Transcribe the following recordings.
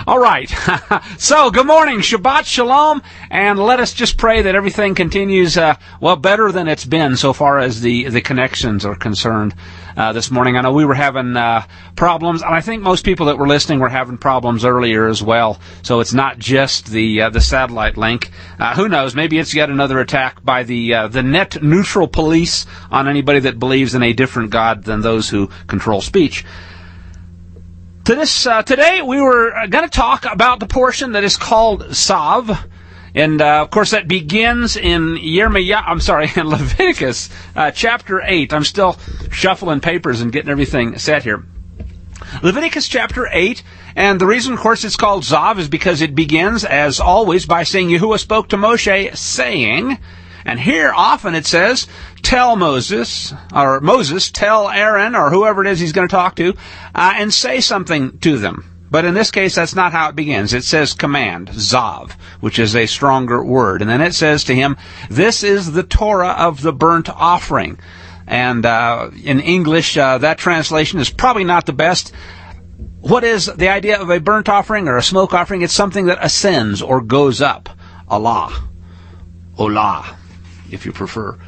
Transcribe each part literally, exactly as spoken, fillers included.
All right. So, good morning. Shabbat Shalom. And let us just pray that everything continues, uh, well, better than it's been so far as the, the connections are concerned uh, this morning. I know we were having uh, problems, and I think most people that were listening were having problems earlier as well. So it's not just the uh, the satellite link. Uh, who knows? Maybe it's yet another attack by the uh, the net neutral police on anybody that believes in a different God than those who control speech. To this, uh, today we were going to talk about the portion that is called Zav, and uh, of course that begins in Yirmiyah, I'm sorry, in Leviticus uh, chapter eight. I'm still shuffling papers and getting everything set here. Leviticus chapter eight, and the reason, of course, it's called Zav is because it begins, as always, by saying Yahuwah spoke to Moshe, saying, and here often it says, tell Moses, or Moses, tell Aaron, or whoever it is he's going to talk to, uh, and say something to them. But in this case, that's not how it begins. It says command, Zav, which is a stronger word. And then it says to him, this is the Torah of the burnt offering. And uh, in English, uh, that translation is probably not the best. What is the idea of a burnt offering or a smoke offering? It's something that ascends or goes up. Allah. Olah, if you prefer.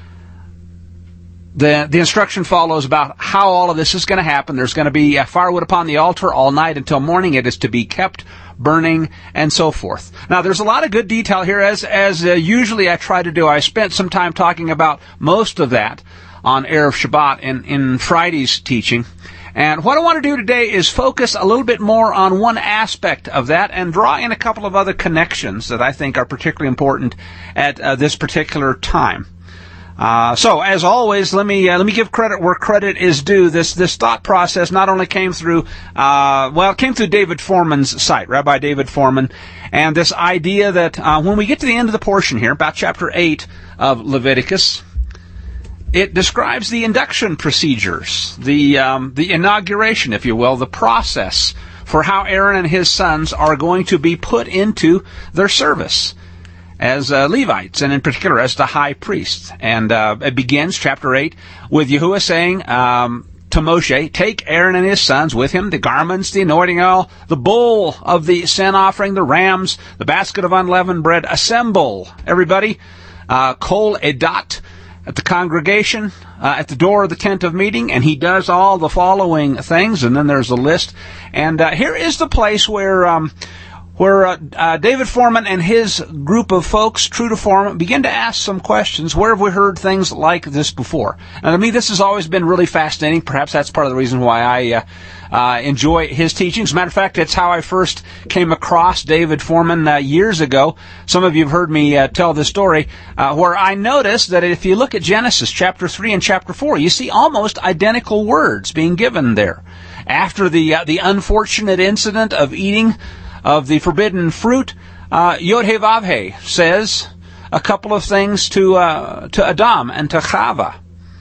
The the instruction follows about how all of this is going to happen. There's going to be firewood upon the altar all night until morning. It is to be kept burning, and so forth. Now, there's a lot of good detail here, as as uh, usually I try to do. I spent some time talking about most of that on Erev Shabbat in, in Friday's teaching. And what I want to do today is focus a little bit more on one aspect of that and draw in a couple of other connections that I think are particularly important at uh, this particular time. Uh, so, as always, let me uh, let me give credit where credit is due. This this thought process not only came through, uh, well, it came through David Foreman's site, Rabbi David Foreman, and this idea that uh, when we get to the end of the portion here, about chapter eight of Leviticus, it describes the induction procedures, the um, the inauguration, if you will, the process for how Aaron and his sons are going to be put into their service as uh, Levites, and in particular as the high priest. And uh, it begins, chapter eight, with Yahuwah saying um, to Moshe, take Aaron and his sons with him, the garments, the anointing oil, the bull of the sin offering, the rams, the basket of unleavened bread. Assemble, everybody, uh, kol edat, at the congregation, uh, at the door of the tent of meeting, and he does all the following things, and then there's a list. And uh, here is the place where um, where uh, uh, David Foreman and his group of folks, true to form, begin to ask some questions. Where have we heard things like this before? And to me, this has always been really fascinating. Perhaps that's part of the reason why I uh, uh, enjoy his teachings. As a matter of fact, it's how I first came across David Foreman uh, years ago. Some of you have heard me uh, tell this story, uh, where I noticed that if you look at Genesis chapter three and chapter four, you see almost identical words being given there. After the uh, the unfortunate incident of eating of the forbidden fruit, uh, Yod-Heh-Vav-Heh says a couple of things to uh, to Adam and to Chava.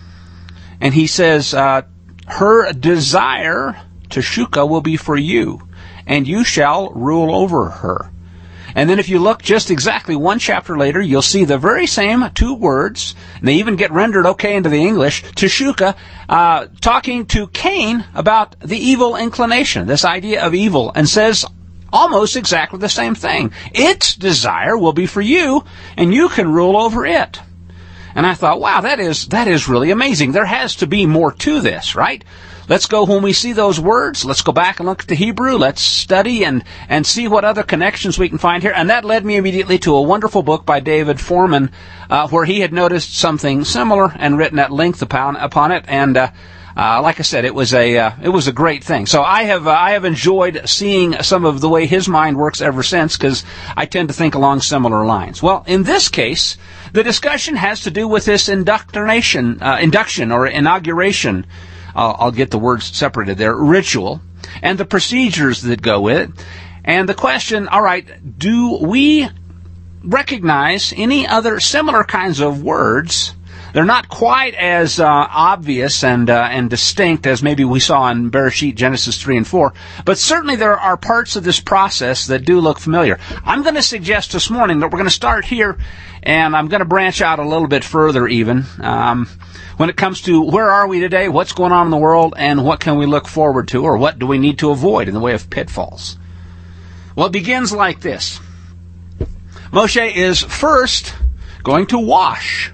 And he says, uh, her desire, Teshuka, will be for you, and you shall rule over her. And then if you look just exactly one chapter later, you'll see the very same two words, and they even get rendered okay into the English, Teshuka, uh, talking to Cain about the evil inclination, this idea of evil, and says almost exactly the same thing. Its desire will be for you, and you can rule over it. And I thought, wow, that is that is really amazing. There has to be more to this, right? Let's go, when we see those words, let's go back and look at the Hebrew. Let's study and, and see what other connections we can find here. And that led me immediately to a wonderful book by David Foreman, uh, where he had noticed something similar and written at length upon, upon it. And uh, Uh, like I said, it was a uh, it was a great thing. So I have uh, I have enjoyed seeing some of the way his mind works ever since, because I tend to think along similar lines. Well, in this case, the discussion has to do with this indoctrination, uh, induction or inauguration. Uh, I'll get the words separated there. Ritual and the procedures that go with it, and the question: all right, do we recognize any other similar kinds of words? They're not quite as uh, obvious and uh, and distinct as maybe we saw in Bereshit, Genesis three and four, but certainly there are parts of this process that do look familiar. I'm going to suggest this morning that we're going to start here, and I'm going to branch out a little bit further even um, when it comes to where are we today, what's going on in the world, and what can we look forward to, or what do we need to avoid in the way of pitfalls. Well, it begins like this. Moshe is first going to wash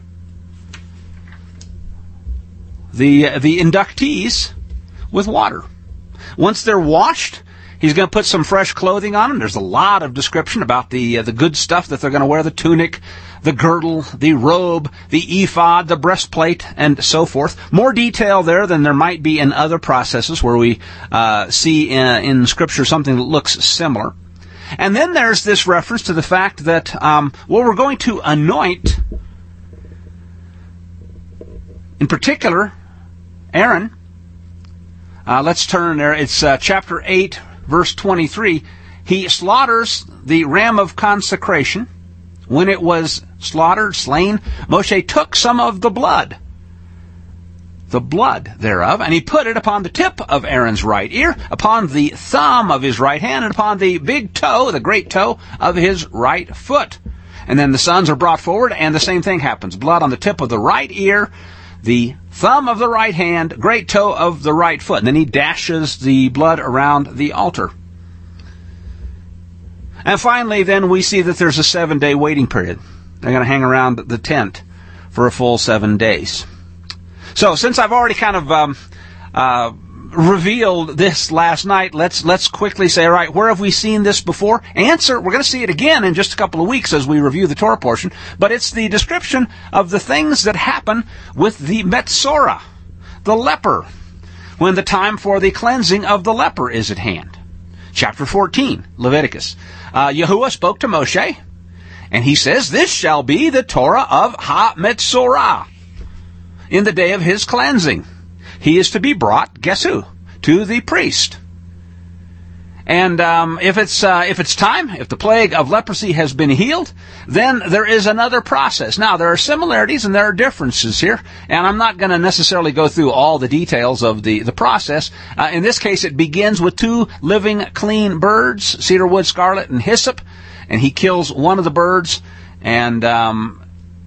the the inductees with water. Once they're washed, he's going to put some fresh clothing on them. There's a lot of description about the uh, the good stuff that they're going to wear: the tunic, the girdle, the robe, the ephod, the breastplate, and so forth. More detail there than there might be in other processes where we uh, see in, in Scripture something that looks similar. And then there's this reference to the fact that, um, well, we're going to anoint, in particular, Aaron. Uh, let's turn there. It's uh, chapter eight, verse twenty-three. He slaughters the ram of consecration. When it was slaughtered, slain, Moshe took some of the blood, the blood thereof, and he put it upon the tip of Aaron's right ear, upon the thumb of his right hand, and upon the big toe, the great toe, of his right foot. And then the sons are brought forward, and the same thing happens. Blood on the tip of the right ear, the thumb of the right hand, great toe of the right foot. And then he dashes the blood around the altar. And finally, then, we see that there's a seven-day waiting period. They're going to hang around the tent for a full seven days. So, since I've already kind of um, uh, revealed this last night, let's let's quickly say, all right, where have we seen this before? Answer, we're going to see it again in just a couple of weeks as we review the Torah portion. But it's the description of the things that happen with the Metzorah, the leper, when the time for the cleansing of the leper is at hand. Chapter fourteen, Leviticus. Uh, Yahuwah spoke to Moshe, and he says, this shall be the Torah of Ha-Metzorah. In the day of his cleansing, he is to be brought, guess who? To the priest. And um, if it's uh, if it's time, if the plague of leprosy has been healed, then there is another process. Now, there are similarities and there are differences here, and I'm not going to necessarily go through all the details of the, the process. Uh, in this case, it begins with two living, clean birds, cedar wood, scarlet, and hyssop, and he kills one of the birds, and um,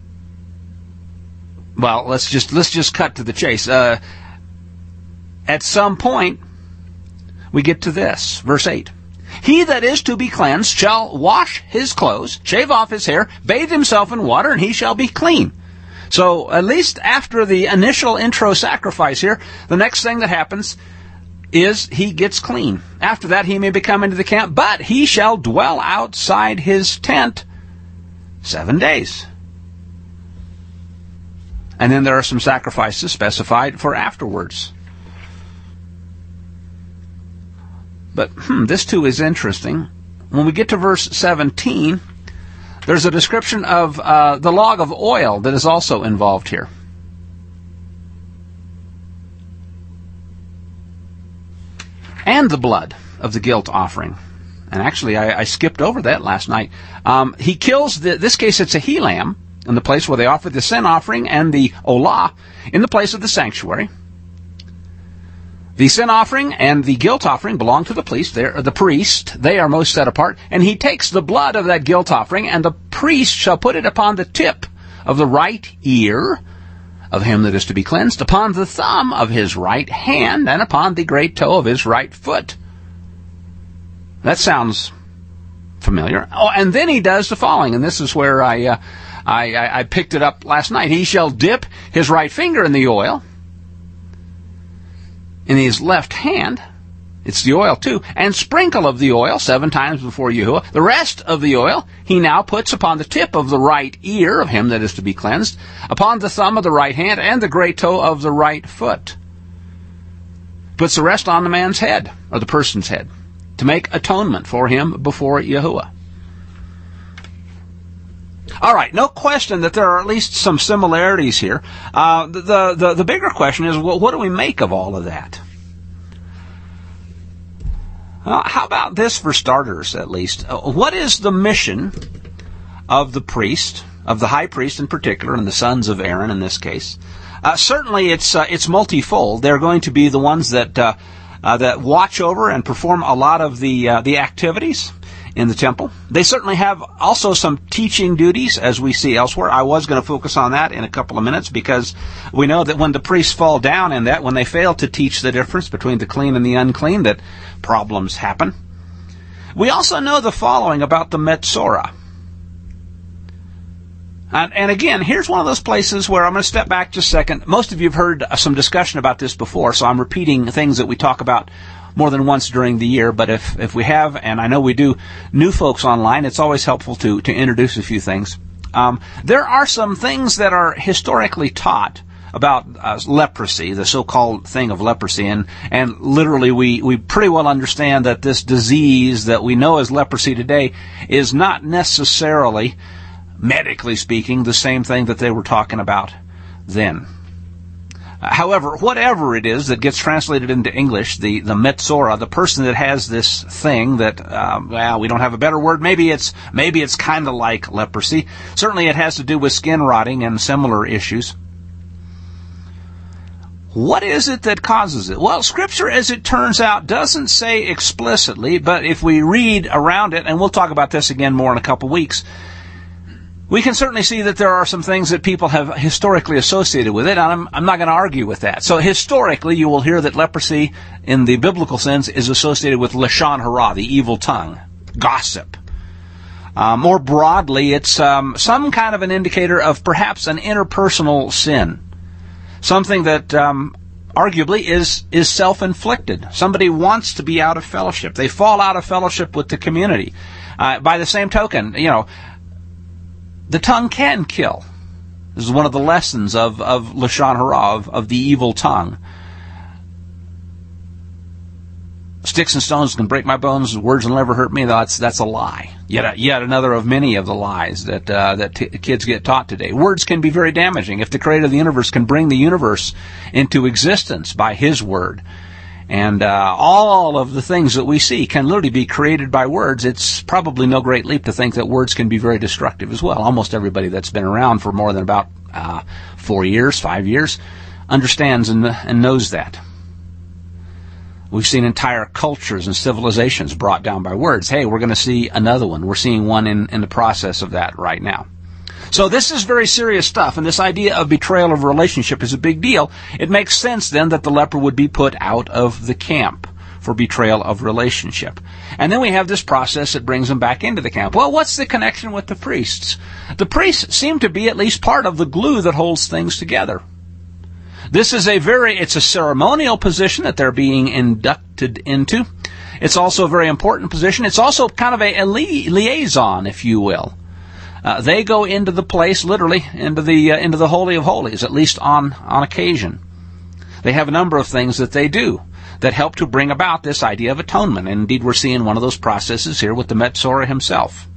well, let's just let's just cut to the chase. Uh, at some point, we get to this, verse eight. He that is to be cleansed shall wash his clothes, shave off his hair, bathe himself in water, and he shall be clean. So, at least after the initial intro sacrifice here, the next thing that happens is he gets clean. After that, he may be come into the camp, but he shall dwell outside his tent seven days. And then there are some sacrifices specified for afterwards. But hmm, this too is interesting. When we get to verse seventeen, there's a description of uh, the log of oil that is also involved here. And the blood of the guilt offering. And actually, I, I skipped over that last night. Um, he kills, the, this case it's a he-lamb, in the place where they offered the sin offering and the olah, in the place of the sanctuary. The sin offering and the guilt offering belong to the priest. They're, the priest. They are most set apart. And he takes the blood of that guilt offering, and the priest shall put it upon the tip of the right ear of him that is to be cleansed, upon the thumb of his right hand, and upon the great toe of his right foot. That sounds familiar. Oh, and then he does the following, and this is where I, uh, I, I, I picked it up last night. He shall dip his right finger in the oil, in his left hand, it's the oil too, and sprinkle of the oil seven times before Yahuwah. The rest of the oil he now puts upon the tip of the right ear of him that is to be cleansed, upon the thumb of the right hand, and the great toe of the right foot. Puts the rest on the man's head, or the person's head, to make atonement for him before Yahuwah. All right, no question that there are at least some similarities here. Uh, the, the, the bigger question is, well, what do we make of all of that? Well, how about this for starters, at least? Uh, what is the mission of the priest, of the high priest in particular, and the sons of Aaron in this case? Uh, certainly it's uh, it's multifold. They're going to be the ones that uh, uh, that watch over and perform a lot of the uh, the activities in the temple. They certainly have also some teaching duties, as we see elsewhere. I was going to focus on that in a couple of minutes, because we know that when the priests fall down in that, when they fail to teach the difference between the clean and the unclean, that problems happen. We also know the following about the Metzora. And, and again, here's one of those places where I'm going to step back just a second. Most of you have heard some discussion about this before, so I'm repeating things that we talk about more than once during the year. But if, if we have, and I know we do, new folks online, it's always helpful to, to introduce a few things. Um, there are some things that are historically taught about uh, leprosy, the so-called thing of leprosy, and, and literally we, we pretty well understand that this disease that we know as leprosy today is not necessarily, medically speaking, the same thing that they were talking about then. Uh, however, whatever it is that gets translated into English, the, the Metzora, the person that has this thing that, uh, well, we don't have a better word, maybe it's, maybe it's kind of like leprosy. Certainly it has to do with skin rotting and similar issues. What is it that causes it? Well, Scripture, as it turns out, doesn't say explicitly, but if we read around it, and we'll talk about this again more in a couple weeks, we can certainly see that there are some things that people have historically associated with it, and I'm, I'm not going to argue with that. So historically, you will hear that leprosy, in the biblical sense, is associated with lashon hara, the evil tongue, gossip. Uh, more broadly, it's um, some kind of an indicator of perhaps an interpersonal sin. Something that um, arguably is is self-inflicted. Somebody wants to be out of fellowship. They fall out of fellowship with the community. Uh, by the same token, you know, the tongue can kill. This is one of the lessons of, of lashon hara, of, of the evil tongue. Sticks and stones can break my bones, words will never hurt me. That's that's a lie. Yet a, yet another of many of the lies that uh, that t- kids get taught today. Words can be very damaging. If the creator of the universe can bring the universe into existence by his word, and uh, all of the things that we see can literally be created by words, it's probably no great leap to think that words can be very destructive as well. Almost everybody that's been around for more than about uh, four years, five years, understands and, and knows that. We've seen entire cultures and civilizations brought down by words. Hey, we're going to see another one. We're seeing one in, in the process of that right now. So this is very serious stuff, and this idea of betrayal of relationship is a big deal. It makes sense then that the leper would be put out of the camp for betrayal of relationship. And then we have this process that brings them back into the camp. Well, what's the connection with the priests? The priests seem to be at least part of the glue that holds things together. This is a very, it's a ceremonial position that they're being inducted into. It's also a very important position. It's also kind of a, a li- liaison, if you will. Uh, they go into the place, literally, into the uh, into the Holy of Holies, at least on, on occasion. They have a number of things that they do that help to bring about this idea of atonement. And indeed, we're seeing one of those processes here with the Metzora himself.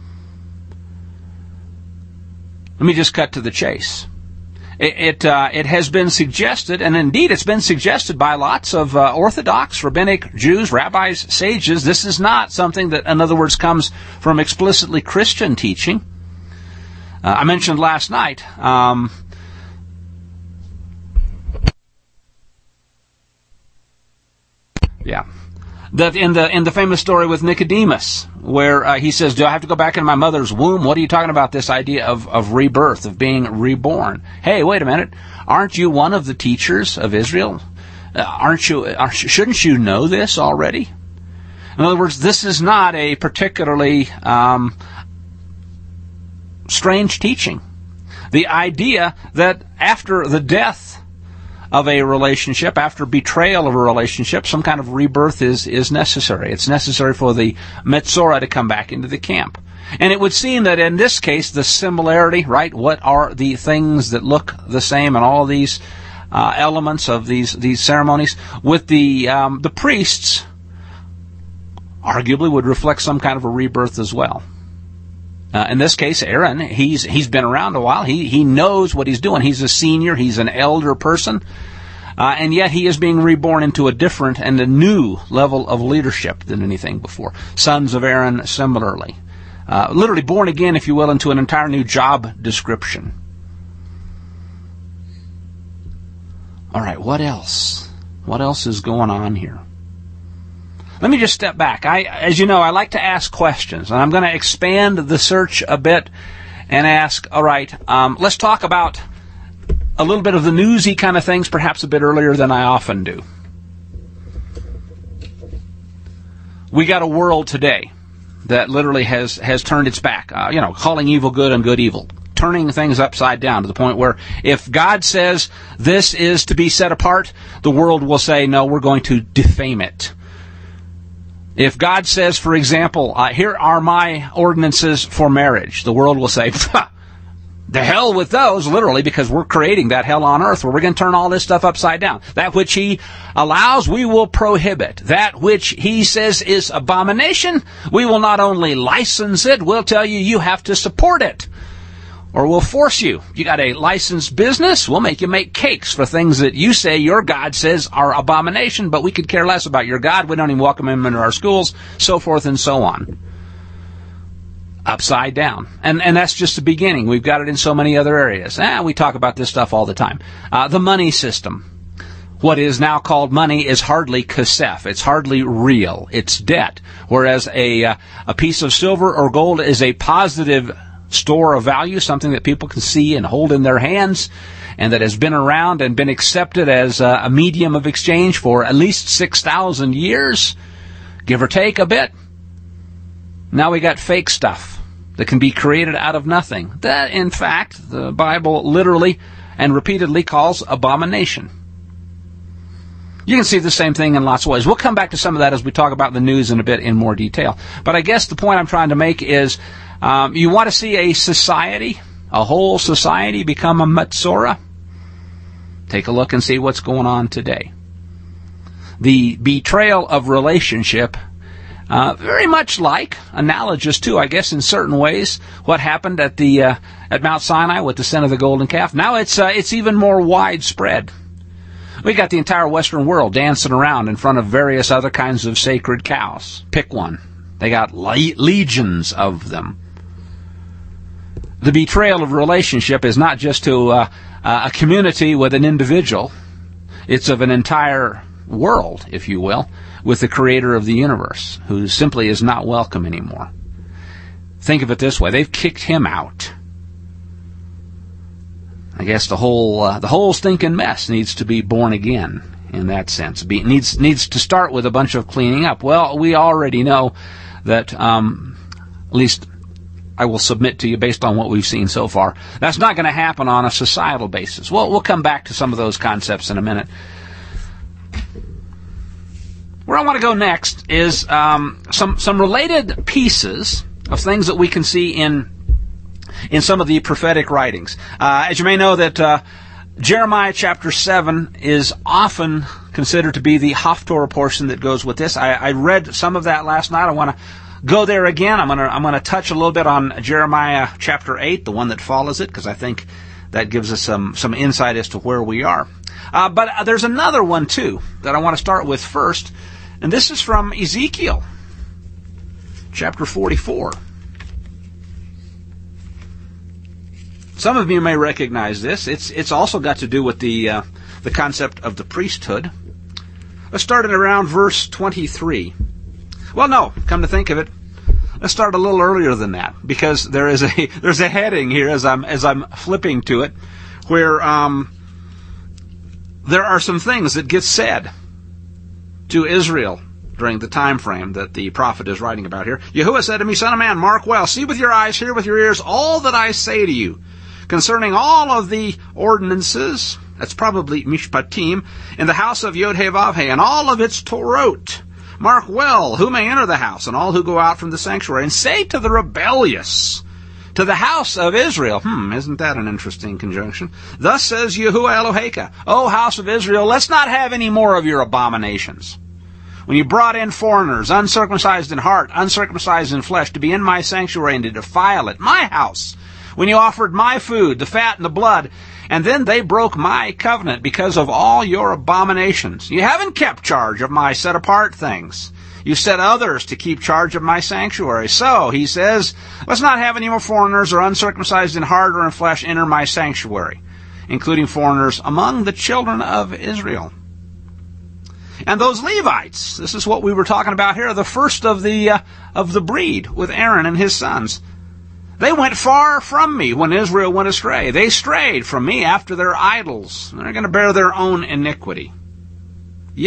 Let me just cut to the chase. It it, uh, it has been suggested, and indeed it's been suggested by lots of uh, Orthodox, rabbinic Jews, rabbis, sages. This is not something that, in other words, comes from explicitly Christian teaching. Uh, I mentioned last night, um, yeah, that in the in the famous story with Nicodemus, where uh, he says, "Do I have to go back into my mother's womb?" What are you talking about? This idea of of rebirth, of being reborn? Hey, wait a minute! Aren't you one of the teachers of Israel? Uh, aren't you? Aren't, shouldn't you know this already? In other words, this is not a particularly um, strange teaching. The idea that after the death of a relationship, after betrayal of a relationship, some kind of rebirth is, is necessary. It's necessary for the Metzora to come back into the camp. And it would seem that in this case, the similarity, right, what are the things that look the same and all these uh, elements of these these ceremonies, with the um, the priests, arguably would reflect some kind of a rebirth as well. Uh, in this case, Aaron, he's he's been around a while. He he knows what he's doing. He's a senior. He's an elder person. Uh, and yet he is being reborn into a different and a new level of leadership than anything before. Sons of Aaron, similarly. Uh, literally born again, if you will, into an entire new job description. All right, what else? What else is going on here? Let me just step back. I, as you know, I like to ask questions, and I'm going to expand the search a bit and ask, all right, um, let's talk about a little bit of the newsy kind of things, perhaps a bit earlier than I often do. We got a world today that literally has, has turned its back, uh, you know, calling evil good and good evil, turning things upside down to the point where if God says this is to be set apart, the world will say, no, we're going to defame it. If God says, for example, uh, here are my ordinances for marriage, the world will say, the hell with those, literally, because we're creating that hell on earth where we're going to turn all this stuff upside down. That which he allows, we will prohibit. That which he says is abomination, we will not only license it, we'll tell you you have to support it. Or we'll force you. You got a licensed business, we'll make you make cakes for things that you say your God says are abomination, but we could care less about your God. We don't even welcome him into our schools, so forth and so on. Upside down. And and that's just the beginning. We've got it in so many other areas. Ah, we talk about this stuff all the time. Uh, the money system. What is now called money is hardly kasef. It's hardly real. It's debt. Whereas a, uh, a piece of silver or gold is a positive store of value, something that people can see and hold in their hands, and that has been around and been accepted as a, a medium of exchange for at least six thousand years, give or take a bit. Now we got fake stuff that can be created out of nothing. That, in fact, the Bible literally and repeatedly calls abomination. You can see the same thing in lots of ways. We'll come back to some of that as we talk about the news in a bit in more detail. But I guess the point I'm trying to make is um, you want to see a society, a whole society become a Metzora? Take a look and see what's going on today. The betrayal of relationship, Uh, very much like, analogous to, I guess, in certain ways, what happened at the uh, at Mount Sinai with the sin of the golden calf. Now it's uh, it's even more widespread. We got the entire Western world dancing around in front of various other kinds of sacred cows. Pick one. They got le- legions of them. The betrayal of relationship is not just to uh, a community with an individual. It's of an entire world, if you will, with the creator of the universe, who simply is not welcome anymore. Think of it this way. They've kicked him out. I guess the whole uh, the whole stinking mess needs to be born again in that sense. Be, needs needs to start with a bunch of cleaning up. Well, we already know that, um, at least I will submit to you based on what we've seen so far, that's not going to happen on a societal basis. Well, we'll come back to some of those concepts in a minute. Where I want to go next is um, some some related pieces of things that we can see in in some of the prophetic writings. Uh, as you may know, that uh, Jeremiah chapter seven is often considered to be the Haftorah portion that goes with this. I, I read some of that last night. I want to go there again. I'm going to I'm going to touch a little bit on Jeremiah chapter eight, the one that follows it, because I think that gives us some some insight as to where we are. Uh, but uh, there's another one too that I want to start with first. And this is from Ezekiel, chapter forty-four. Some of you may recognize this. It's it's also got to do with the uh, the concept of the priesthood. Let's start at around verse twenty-three. Well, no, come to think of it, let's start a little earlier than that, because there is a there's a heading here as I'm as I'm flipping to it, where um, there are some things that get said to Israel during the time frame that the prophet is writing about here. Yahuwah said to me, Son of man, mark well, see with your eyes, hear with your ears, all that I say to you concerning all of the ordinances, that's probably mishpatim, in the house of Yod-Heh-Vav-Heh, and all of its Torot. Mark well who may enter the house, and all who go out from the sanctuary, and say to the rebellious, to the house of Israel. Hmm, isn't that an interesting conjunction? Thus says Yahuwah Eloheka, O house of Israel, let's not have any more of your abominations. When you brought in foreigners, uncircumcised in heart, uncircumcised in flesh, to be in my sanctuary and to defile it, my house, when you offered my food, the fat and the blood, and then they broke my covenant because of all your abominations. You haven't kept charge of my set-apart things. You set others to keep charge of my sanctuary. So, he says, let's not have any more foreigners or uncircumcised in heart or in flesh enter my sanctuary, including foreigners among the children of Israel. And those Levites, this is what we were talking about here, the first of the uh, of the breed with Aaron and his sons. They went far from me when Israel went astray. They strayed from me after their idols. They're going to bear their own iniquity. Yet,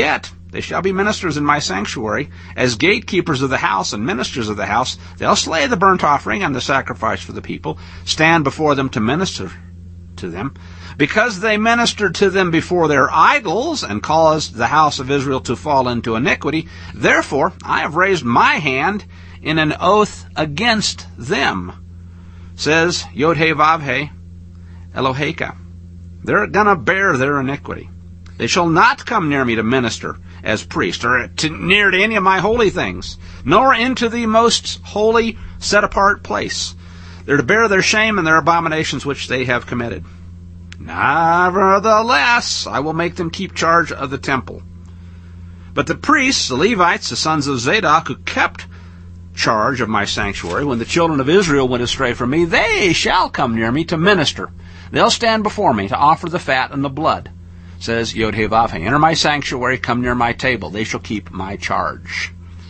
They shall be ministers in my sanctuary. As gatekeepers of the house and ministers of the house, they'll slay the burnt offering and the sacrifice for the people, stand before them to minister to them. Because they ministered to them before their idols and caused the house of Israel to fall into iniquity, therefore I have raised my hand in an oath against them, says Yod-Heh-Vav-Heh, Eloheka. They're going to bear their iniquity. They shall not come near me to minister as priest, or to, near to any of my holy things, nor into the most holy set-apart place. They're to bear their shame and their abominations which they have committed. Nevertheless, I will make them keep charge of the temple. But the priests, the Levites, the sons of Zadok, who kept charge of my sanctuary when the children of Israel went astray from me, they shall come near me to minister. They'll stand before me to offer the fat and the blood, says Yod-Heh-Vav-Heh. Enter my sanctuary, come near my table. They shall keep my charge.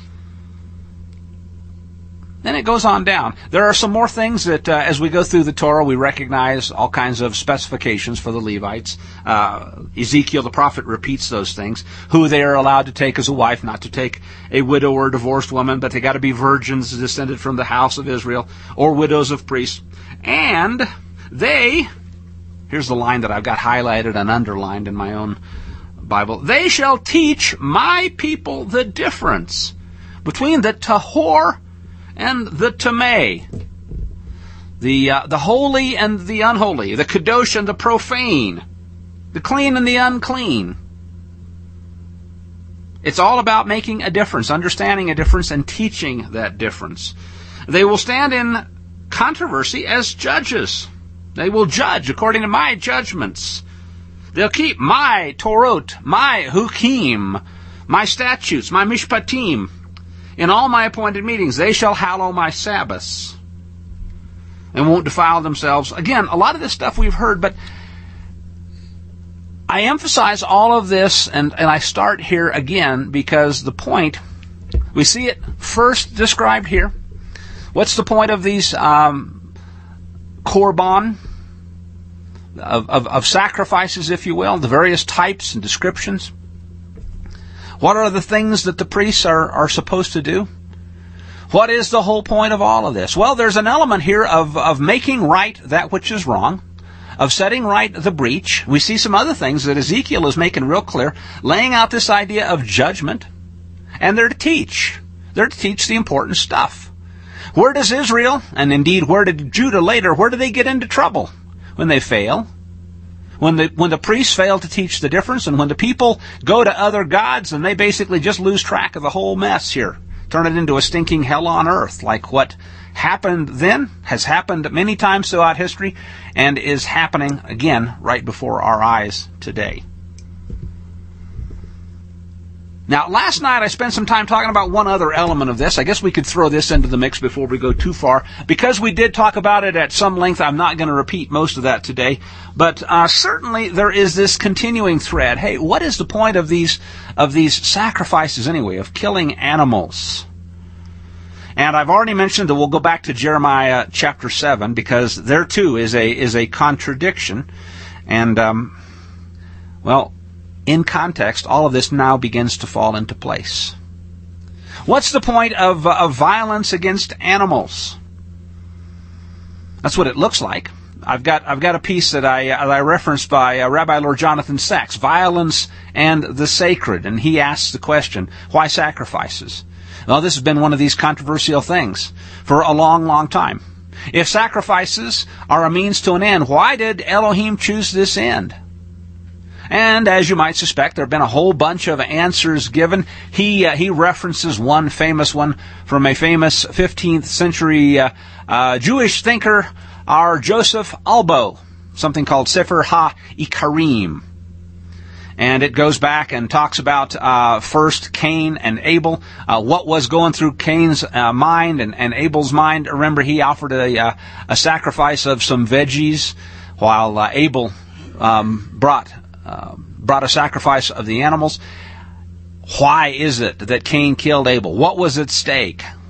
Then it goes on down. There are some more things that, uh, as we go through the Torah, we recognize all kinds of specifications for the Levites. Uh, Ezekiel, the prophet, repeats those things. Who they are allowed to take as a wife, not to take a widow or divorced woman, but they got to be virgins descended from the house of Israel, or widows of priests. And they, here's the line that I've got highlighted and underlined in my own Bible, they shall teach my people the difference between the tahor and the tameh, the uh, the holy and the unholy, the kadosh and the profane, the clean and the unclean. It's all about making a difference, understanding a difference, and teaching that difference. They will stand in controversy as judges. They will judge according to my judgments. They'll keep my Torot, my Hukim, my statutes, my Mishpatim. In all my appointed meetings, they shall hallow my Sabbaths and won't defile themselves. Again, a lot of this stuff we've heard, but I emphasize all of this, and, and I start here again because the point, we see it first described here. What's the point of these um, korban, of, of, of sacrifices, if you will, the various types and descriptions? What are the things that the priests are, are supposed to do? What is the whole point of all of this? Well, there's an element here of, of making right that which is wrong, of setting right the breach. We see some other things that Ezekiel is making real clear, laying out this idea of judgment, and they're to teach. They're to teach the important stuff. Where does Israel, and indeed where did Judah later, where do they get into trouble? When they fail. When the when the priests fail to teach the difference, and when the people go to other gods, and they basically just lose track of the whole mess here. Turn it into a stinking hell on earth, like what happened then, has happened many times throughout history, and is happening again right before our eyes today. Now, last night I spent some time talking about one other element of this. I guess we could throw this into the mix before we go too far. Because we did talk about it at some length, I'm not going to repeat most of that today. But uh, certainly there is this continuing thread. Hey, what is the point of these of these sacrifices anyway, of killing animals? And I've already mentioned that we'll go back to Jeremiah chapter seven, because there too is a is a contradiction. And, um, well, in context, all of this now begins to fall into place. What's the point of, uh, of violence against animals? That's what it looks like. I've got I've got a piece that I uh, I referenced by uh, Rabbi Lord Jonathan Sacks, Violence and the Sacred, and he asks the question, why sacrifices? Well, this has been one of these controversial things for a long, long time. If sacrifices are a means to an end, why did Elohim choose this end? And as you might suspect, there have been a whole bunch of answers given. He uh, he references one famous one from a famous fifteenth century uh, uh, Jewish thinker, our Joseph Albo, something called Sefer HaIkarim. And it goes back and talks about uh, first Cain and Abel, uh, what was going through Cain's uh, mind and, and Abel's mind. Remember, he offered a, uh, a sacrifice of some veggies, while uh, Abel um, brought uh, brought a sacrifice of the animals. Why is it that Cain killed Abel? What was at stake?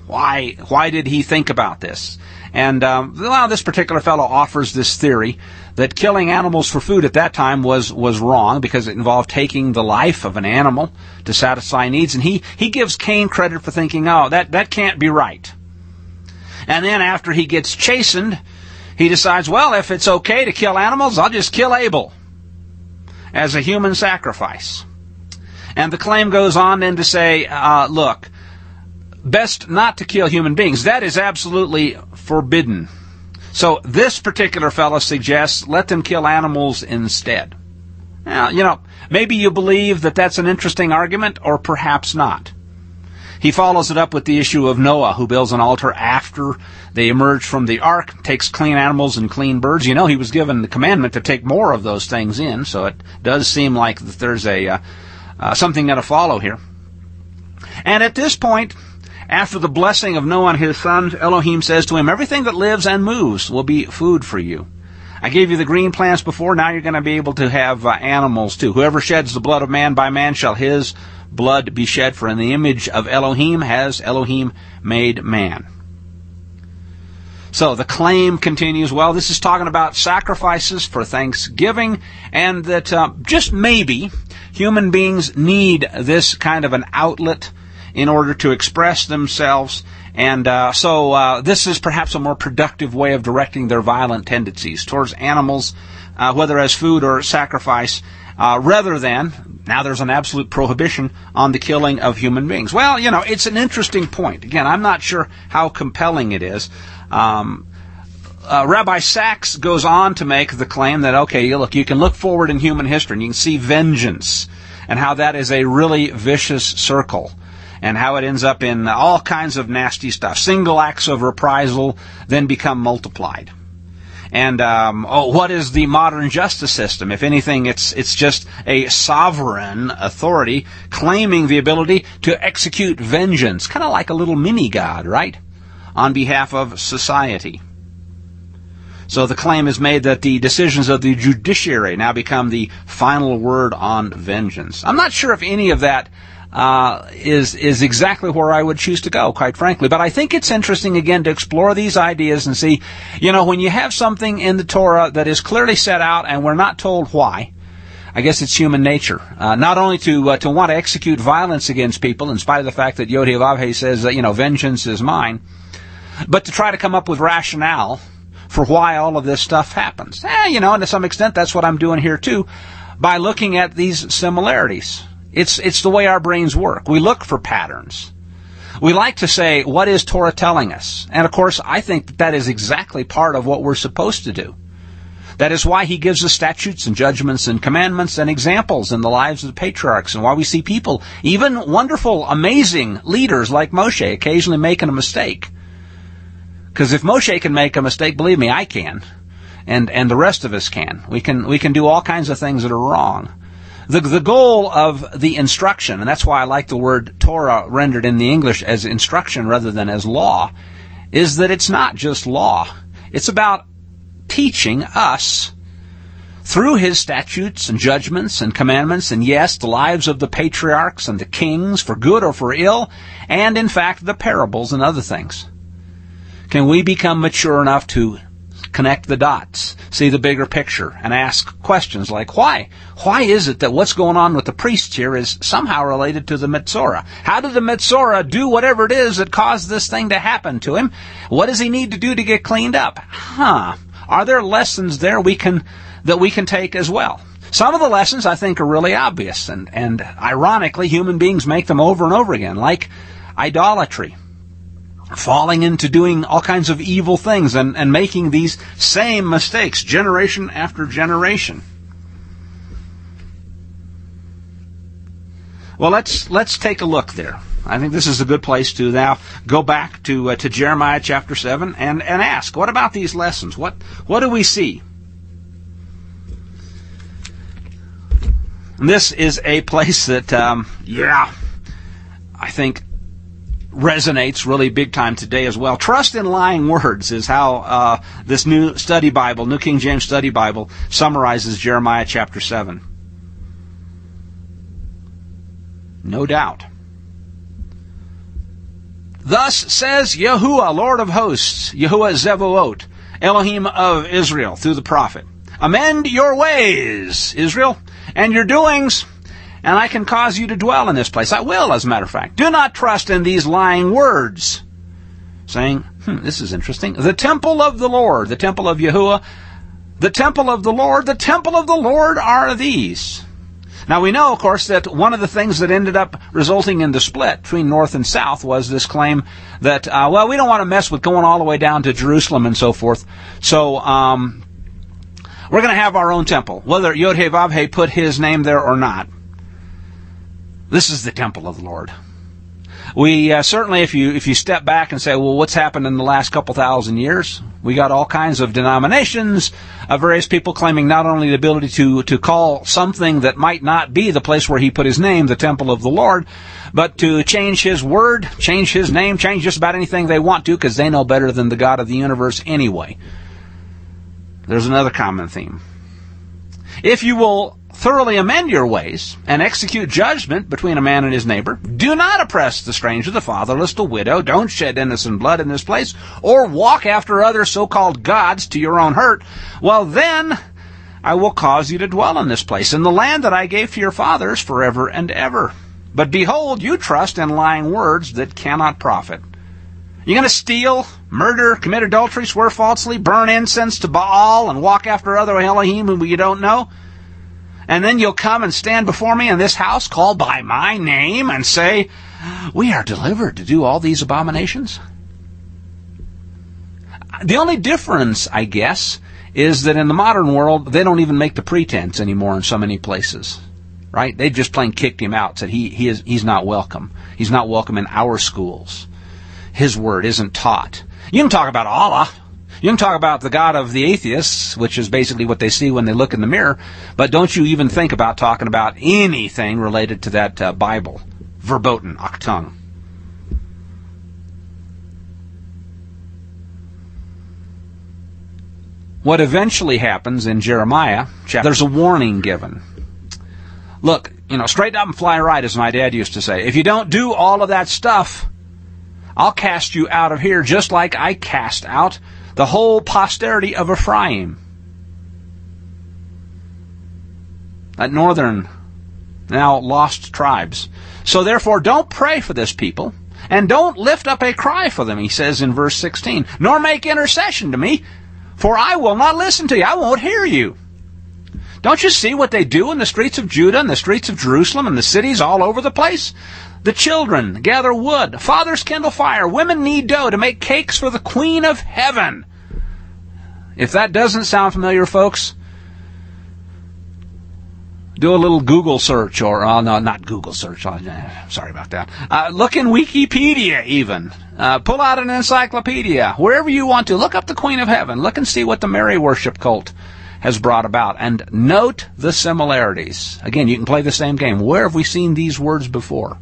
Why, why did he think about this? And, um, well, this particular fellow offers this theory that killing animals for food at that time was, was wrong because it involved taking the life of an animal to satisfy needs. And he, he gives Cain credit for thinking, oh, that, that can't be right. And then after he gets chastened, he decides, well, if it's okay to kill animals, I'll just kill Abel as a human sacrifice. And the claim goes on then to say, uh, look, best not to kill human beings. That is absolutely forbidden. So this particular fellow suggests let them kill animals instead. Now, you know, maybe you believe that that's an interesting argument, or perhaps not. He follows it up with the issue of Noah, who builds an altar after they emerge from the ark, takes clean animals and clean birds. You know, he was given the commandment to take more of those things in, so it does seem like that there's a uh, uh, something going to follow here. And at this point, after the blessing of Noah and his sons, Elohim says to him, everything that lives and moves will be food for you. I gave you the green plants before, now you're going to be able to have uh, animals too. Whoever sheds the blood of man, by man shall his blood be shed, for in the image of Elohim has Elohim made man. So the claim continues, well, this is talking about sacrifices for Thanksgiving, and that uh, just maybe human beings need this kind of an outlet in order to express themselves, and uh, so uh, this is perhaps a more productive way of directing their violent tendencies towards animals, uh, whether as food or sacrifice, uh, rather than, now there's an absolute prohibition on the killing of human beings. Well, you know, it's an interesting point. Again, I'm not sure how compelling it is. Um, uh, Rabbi Sachs goes on to make the claim that, okay, look, you can look forward in human history and you can see vengeance and how that is a really vicious circle, and how it ends up in all kinds of nasty stuff. Single acts of reprisal then become multiplied. And um, oh, what is the modern justice system? If anything, it's it's just a sovereign authority claiming the ability to execute vengeance, kind of like a little mini-god, right, on behalf of society. So the claim is made that the decisions of the judiciary now become the final word on vengeance. I'm not sure if any of that Uh, is is exactly where I would choose to go, quite frankly. But I think it's interesting, again, to explore these ideas and see, you know, when you have something in the Torah that is clearly set out and we're not told why, I guess it's human nature. Uh, not only to uh, to want to execute violence against people, in spite of the fact that Yod-Heh-Vav-Heh says that, you know, vengeance is mine, but to try to come up with rationale for why all of this stuff happens. Eh, you know, and to some extent, that's what I'm doing here, too, by looking at these similarities. It's it's the way our brains work. We look for patterns. We like to say, what is Torah telling us? And of course, I think that, that is exactly part of what we're supposed to do. That is why he gives us statutes and judgments and commandments and examples in the lives of the patriarchs, and why we see people, even wonderful, amazing leaders like Moshe, occasionally making a mistake. Because if Moshe can make a mistake, believe me, I can. And and the rest of us can. We can we can do all kinds of things that are wrong. The, the goal of the instruction, and that's why I like the word Torah rendered in the English as instruction rather than as law, is that it's not just law. It's about teaching us through his statutes and judgments and commandments, and yes, the lives of the patriarchs and the kings, for good or for ill, and in fact the parables and other things. Can we become mature enough to connect the dots, see the bigger picture, and ask questions like, why? Why is it that what's going on with the priests here is somehow related to the Metzorah? How did the Metzorah do whatever it is that caused this thing to happen to him? What does he need to do to get cleaned up? Huh. Are there lessons there we can that we can take as well? Some of the lessons I think are really obvious, and, and ironically, human beings make them over and over again, like idolatry. Falling into doing all kinds of evil things and, and making these same mistakes generation after generation. Well, let's let's take a look there. I think this is a good place to now go back to uh, to Jeremiah chapter seven and, and ask, what about these lessons? What what do we see? And this is a place that, um, yeah, I think resonates really big time today as well. Trust in lying words is how uh, this new study Bible, New King James Study Bible, summarizes Jeremiah chapter seven. No doubt. Thus says Yahuwah, Lord of hosts, Yahuwah Zevaot, Elohim of Israel, through the prophet. Amend your ways, Israel, and your doings, and I can cause you to dwell in this place. I will, as a matter of fact. Do not trust in these lying words, saying, hmm, this is interesting. The temple of the Lord, the temple of Yahuwah, the temple of the Lord, the temple of the Lord are these. Now we know, of course, that one of the things that ended up resulting in the split between North and South was this claim that, uh, well, we don't want to mess with going all the way down to Jerusalem and so forth. So, um, we're going to have our own temple, whether Yod-Heh-Vav-Heh put his name there or not. This is the temple of the Lord. We uh, certainly, if you if you step back and say, well, what's happened in the last couple thousand years? We got all kinds of denominations, uh, various people claiming not only the ability to to call something that might not be the place where he put his name, the temple of the Lord, but to change his word, change his name, change just about anything they want to, because they know better than the God of the universe anyway. There's another common theme. If you will thoroughly amend your ways and execute judgment between a man and his neighbor, do not oppress the stranger, the fatherless, the widow, don't shed innocent blood in this place, or walk after other so-called gods to your own hurt, well then I will cause you to dwell in this place, in the land that I gave to your fathers forever and ever. But behold, you trust in lying words that cannot profit. You're going to steal, murder, commit adultery, swear falsely, burn incense to Baal, and walk after other Elohim whom you don't know? And then you'll come and stand before me in this house called by my name and say, we are delivered to do all these abominations? The only difference, I guess, is that in the modern world, they don't even make the pretense anymore in so many places. Right? They just plain kicked him out, said he, he is, he's not welcome. He's not welcome in our schools. His word isn't taught. You can talk about Allah. You can talk about the God of the atheists, which is basically what they see when they look in the mirror, but don't you even think about talking about anything related to that uh, Bible. Verboten, Achtung. What eventually happens in Jeremiah, there's a warning given. Look, you know, straighten up and fly right, as my dad used to say. If you don't do all of that stuff, I'll cast you out of here just like I cast out the whole posterity of Ephraim. That northern, now lost tribes. So therefore, don't pray for this people, and don't lift up a cry for them, he says in verse sixteen, nor make intercession to me, for I will not listen to you. I won't hear you. Don't you see what they do in the streets of Judah and the streets of Jerusalem and the cities all over the place? The children gather wood, fathers kindle fire, women knead dough to make cakes for the Queen of Heaven. If that doesn't sound familiar, folks, do a little Google search, or, oh no, not Google search, oh, sorry about that. Uh, look in Wikipedia even. Uh, pull out an encyclopedia, wherever you want to. Look up the Queen of Heaven. Look and see what the Mary worship cult has brought about, and note the similarities. Again, you can play the same game. Where have we seen these words before?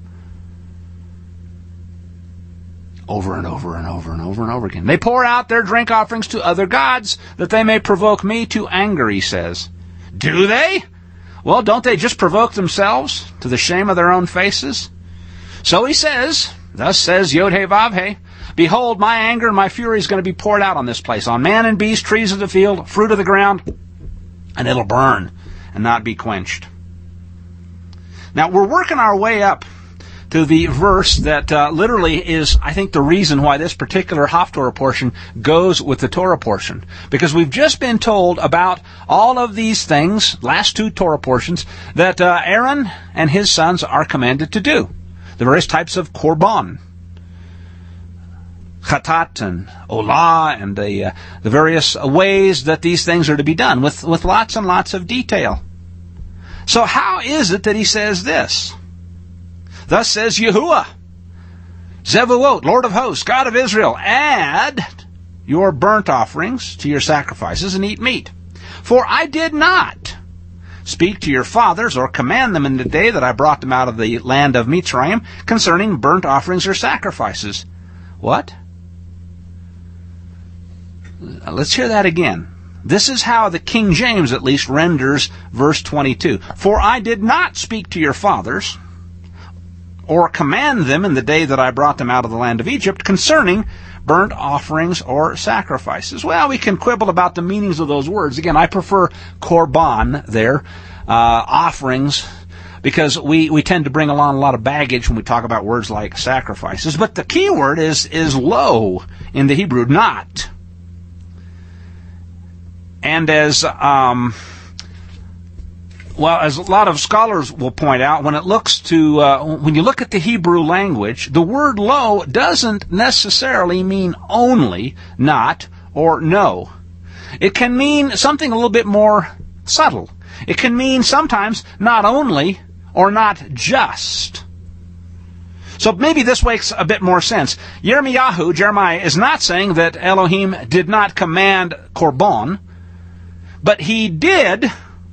Over and over and over and over and over again. They pour out their drink offerings to other gods, that they may provoke me to anger, he says. Do they? Well, don't they just provoke themselves to the shame of their own faces? So he says, thus says Yod-Heh-Vav-Heh, behold, my anger and my fury is going to be poured out on this place, on man and beast, trees of the field, fruit of the ground, and it'll burn and not be quenched. Now, we're working our way up to the verse that uh, literally is, I think, the reason why this particular Haftorah portion goes with the Torah portion. Because we've just been told about all of these things, last two Torah portions, that uh, Aaron and his sons are commanded to do. The various types of korban, chatat and olah, and the, uh, the various ways that these things are to be done, with, with lots and lots of detail. So how is it that he says this? Thus says Yahuwah, Zevaot, Lord of hosts, God of Israel, add your burnt offerings to your sacrifices and eat meat. For I did not speak to your fathers or command them in the day that I brought them out of the land of Mitzrayim concerning burnt offerings or sacrifices. What? Let's hear that again. This is how the King James at least renders verse twenty-two. For I did not speak to your fathers or command them in the day that I brought them out of the land of Egypt concerning burnt offerings or sacrifices. Well, we can quibble about the meanings of those words. Again, I prefer korban there, uh, offerings, because we, we tend to bring along a lot of baggage when we talk about words like sacrifices. But the key word is, is lo in the Hebrew, not. And as, um, well, as a lot of scholars will point out, when it looks to, uh, when you look at the Hebrew language, the word lo doesn't necessarily mean only, not, or no. It can mean something a little bit more subtle. It can mean sometimes not only, or not just. So maybe this makes a bit more sense. Yirmiyahu, Jeremiah, is not saying that Elohim did not command korban, but he did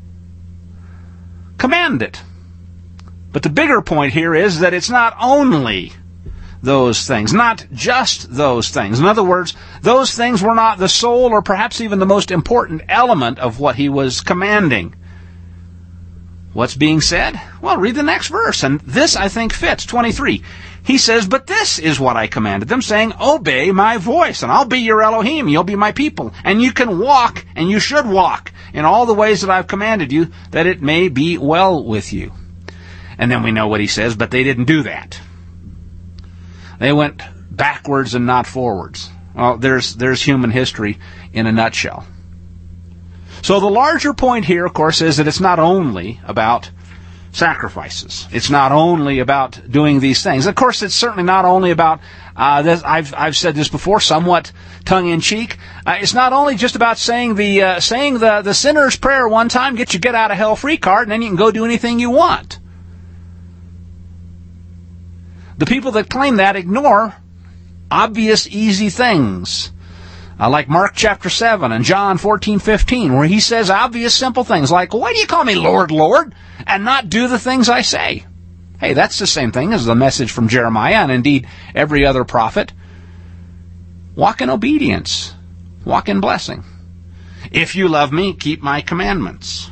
command it. But the bigger point here is that it's not only those things, not just those things. In other words, those things were not the sole or perhaps even the most important element of what he was commanding. What's being said? Well, read the next verse, and this, I think, fits. twenty-three. He says, but this is what I commanded them, saying, obey my voice, and I'll be your Elohim, you'll be my people. And you can walk, and you should walk, in all the ways that I've commanded you, that it may be well with you. And then we know what he says, but they didn't do that. They went backwards and not forwards. Well, there's, there's human history in a nutshell. So the larger point here, of course, is that it's not only about sacrifices. It's not only about doing these things. Of course, it's certainly not only about, uh, this, I've, I've said this before, somewhat tongue-in-cheek. Uh, it's not only just about saying the, uh, saying the, the sinner's prayer one time, get your get-out-of-hell-free card, and then you can go do anything you want. The people that claim that ignore obvious, easy things. Uh, like Mark chapter seven and John fourteen fifteen, where he says obvious, simple things like, why do you call me Lord, Lord, and not do the things I say? Hey, that's the same thing as the message from Jeremiah and indeed every other prophet. Walk in obedience. Walk in blessing. If you love me, keep my commandments.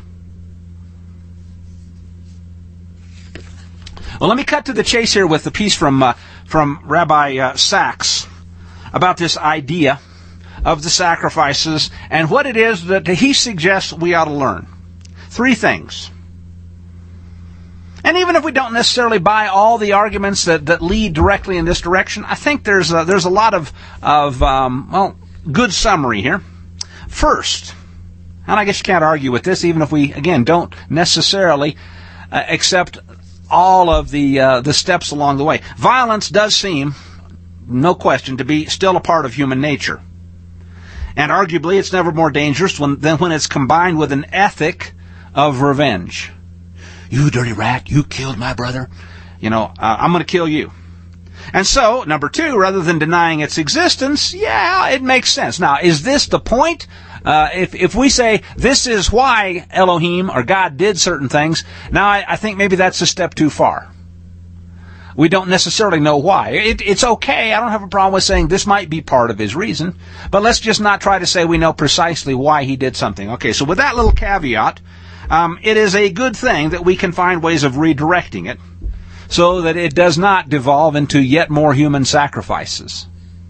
Well, let me cut to the chase here with the piece from, uh, from Rabbi uh, Sachs about this idea of the sacrifices and what it is that he suggests we ought to learn. Three things. And even if we don't necessarily buy all the arguments that, that lead directly in this direction, I think there's a, there's a lot of, of um, well, good summary here. First, and I guess you can't argue with this, even if we, again, don't necessarily uh, accept all of the uh, the steps along the way. Violence does seem, no question, to be still a part of human nature. And arguably, it's never more dangerous when, than when it's combined with an ethic of revenge. You dirty rat, you killed my brother. You know, uh, I'm going to kill you. And so, number two, rather than denying its existence, yeah, it makes sense. Now, is this the point? Uh, if, if we say this is why Elohim or God did certain things, now I, I think maybe that's a step too far. We don't necessarily know why. It, it's okay. I don't have a problem with saying this might be part of his reason. But let's just not try to say we know precisely why he did something. Okay, so with that little caveat, um, it is a good thing that we can find ways of redirecting it so that it does not devolve into yet more human sacrifices.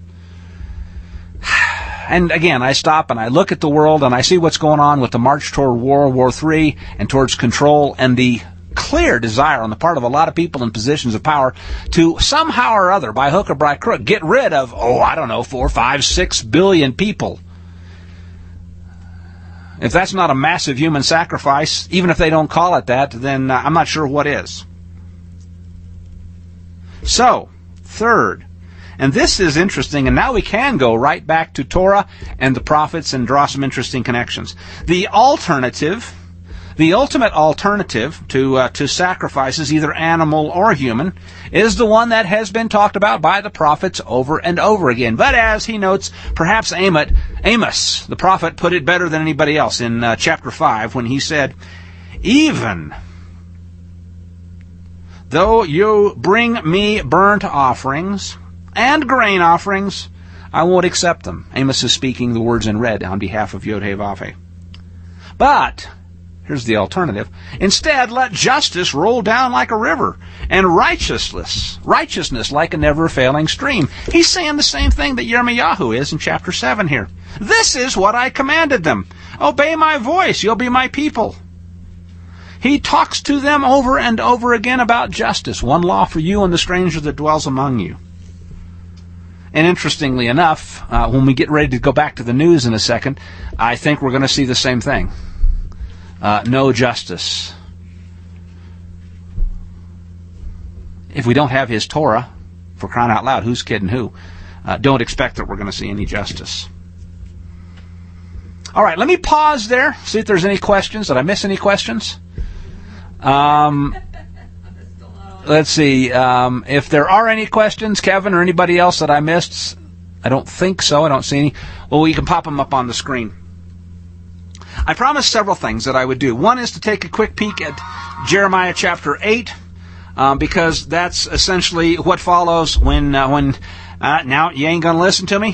And again, I stop and I look at the world and I see what's going on with the march toward World War Three and towards control and the clear desire on the part of a lot of people in positions of power to somehow or other, by hook or by crook, get rid of, oh, I don't know, four, five, six billion people. If that's not a massive human sacrifice, even if they don't call it that, then uh, I'm not sure what is. So, third, and this is interesting, and now we can go right back to Torah and the prophets and draw some interesting connections. The alternative, the ultimate alternative to uh, to sacrifices, either animal or human, is the one that has been talked about by the prophets over and over again. But as he notes, perhaps Amos, Amos the prophet, put it better than anybody else in uh, chapter five when he said, even though you bring me burnt offerings and grain offerings, I won't accept them. Amos is speaking the words in red on behalf of Yod-Heh-Vav-Heh. But, Here's the alternative. Instead, let justice roll down like a river, and righteousness, righteousness like a never-failing stream. He's saying the same thing that Yirmiyahu is in chapter seven here. This is what I commanded them. Obey my voice, you'll be my people. He talks to them over and over again about justice, one law for you and the stranger that dwells among you. And interestingly enough, uh, when we get ready to go back to the news in a second, I think we're going to see the same thing. Uh, no justice. If we don't have his Torah, for crying out loud, who's kidding who? Uh, don't expect that we're going to see any justice. All right, let me pause there, see if there's any questions. Did I miss any questions? Um, let's see. Um, if there are any questions, Kevin or anybody else that I missed, I don't think so. I don't see any. Well, you can pop them up on the screen. I promised several things that I would do. One is to take a quick peek at Jeremiah chapter eight, um, because that's essentially what follows when, uh, when uh, now you ain't going to listen to me?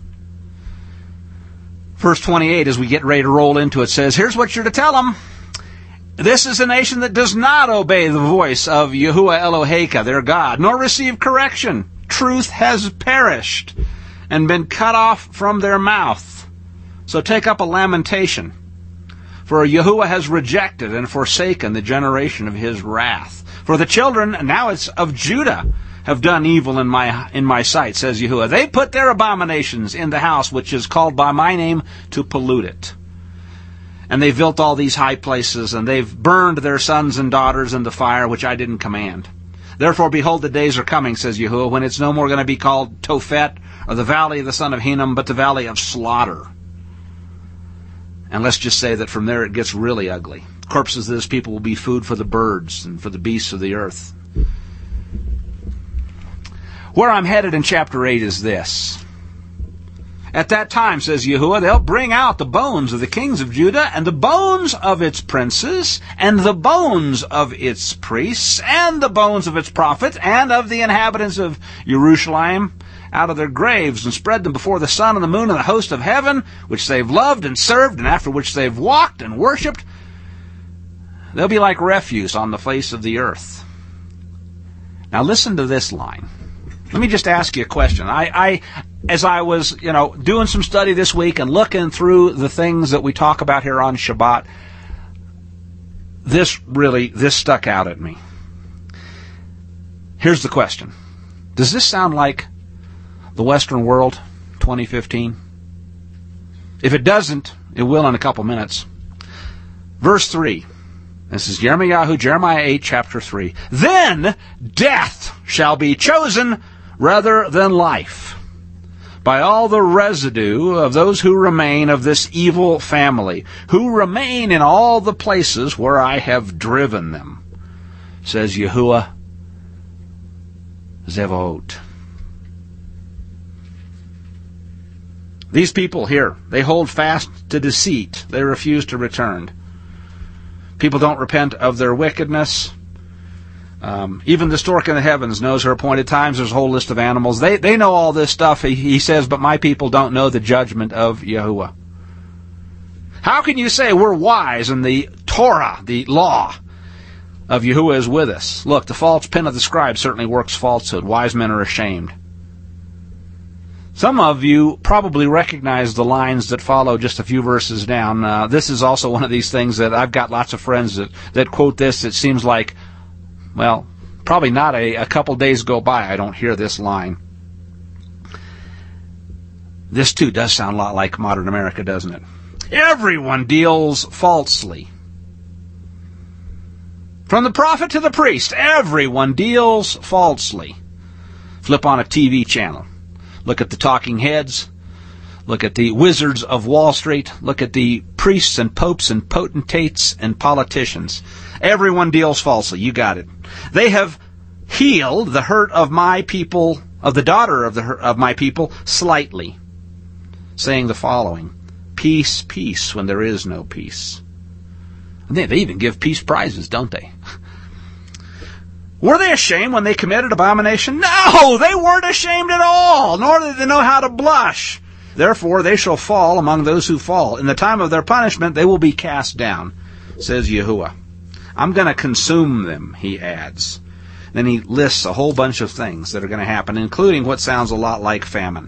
Verse twenty-eight, as we get ready to roll into it, says, here's what you're to tell them. This is a nation that does not obey the voice of Yahuwah Eloheka, their God, nor receive correction. Truth has perished and been cut off from their mouth. So take up a lamentation. For Yahuwah has rejected and forsaken the generation of his wrath. For the children, now it's of Judah, have done evil in my in my sight, says Yahuwah. They put their abominations in the house which is called by my name to pollute it. And they've built all these high places, and they've burned their sons and daughters in the fire which I didn't command. Therefore, behold, the days are coming, says Yahuwah, when it's no more going to be called Tophet, or the valley of the son of Hinnom, but the valley of slaughter. And let's just say that from there it gets really ugly. Corpses of this people will be food for the birds and for the beasts of the earth. Where I'm headed in chapter eight is this. At that time, says Yahuwah, they'll bring out the bones of the kings of Judah, and the bones of its princes, and the bones of its priests, and the bones of its prophets, and of the inhabitants of Jerusalem, out of their graves, and spread them before the sun and the moon and the host of heaven, which they've loved and served, and after which they've walked and worshipped. They'll be like refuse on the face of the earth. Now listen to this line. Let me just ask you a question. I, I, as I was, you know, doing some study this week and looking through the things that we talk about here on Shabbat, this really, this stuck out at me. Here's the question. Does this sound like the Western world, twenty fifteen? If it doesn't, it will in a couple minutes. Verse three. This is Jeremiah, Jeremiah eight, chapter three. Then death shall be chosen rather than life by all the residue of those who remain of this evil family, who remain in all the places where I have driven them, says Yahuwah Zevaot. These people here, they hold fast to deceit. They refuse to return. People don't repent of their wickedness. Um, even the stork in the heavens knows her appointed times. There's a whole list of animals. They they know all this stuff. He, he says, but my people don't know the judgment of Yahuwah. How can you say we're wise and the Torah, the law of Yahuwah is with us? Look, the false pen of the scribe certainly works falsehood. Wise men are ashamed. Some of you probably recognize the lines that follow just a few verses down. Uh, this is also one of these things that I've got lots of friends that, that quote this. It seems like, well, probably not a, a couple days go by I don't hear this line. This, too, does sound a lot like modern America, doesn't it? Everyone deals falsely. From the prophet to the priest, everyone deals falsely. Flip on a T V channel. Look at the talking heads. Look at the wizards of Wall Street. Look at the priests and popes and potentates and politicians. Everyone deals falsely. You got it. They have healed the hurt of my people, of the daughter of the of my people, slightly, saying the following: peace, peace, when there is no peace. And they, they even give peace prizes, don't they? Were they ashamed when they committed abomination? No, they weren't ashamed at all, nor did they know how to blush. Therefore they shall fall among those who fall. In the time of their punishment they will be cast down. says Yahuwah. I'm going to consume them, he adds. Then he lists a whole bunch of things that are going to happen, including what sounds a lot like famine.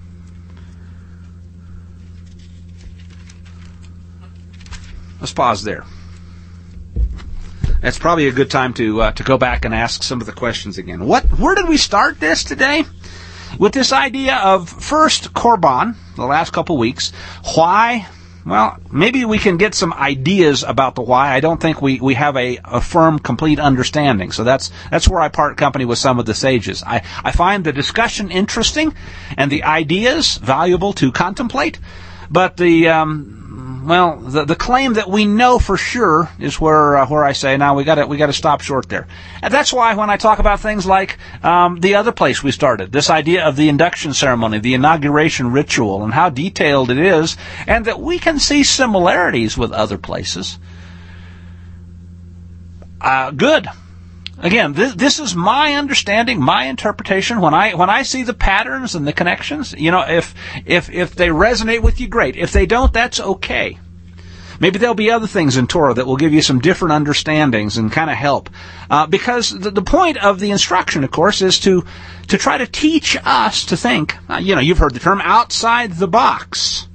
Let's pause there. That's probably a good time to uh, to go back and ask some of the questions again. What? Where did we start this today? With this idea of first Korban, the last couple weeks. Why? Well, maybe we can get some ideas about the why. I don't think we, we have a, a firm, complete understanding. So that's that's where I part company with some of the sages. I, I find the discussion interesting and the ideas valuable to contemplate. But the um, well, the the claim that we know for sure is where uh, where I say now we got to we got to stop short there. And that's why when I talk about things like um, the other place we started, this idea of the induction ceremony, the inauguration ritual, and how detailed it is, and that we can see similarities with other places. Uh, good. Again, this, this is my understanding, my interpretation. When I when I see the patterns and the connections, you know, if if if they resonate with you, great. If they don't, that's okay. Maybe there'll be other things in Torah that will give you some different understandings and kind of help. Uh, because the, the point of the instruction, of course, is to to try to teach us to think. Uh, you know, you've heard the term outside the box.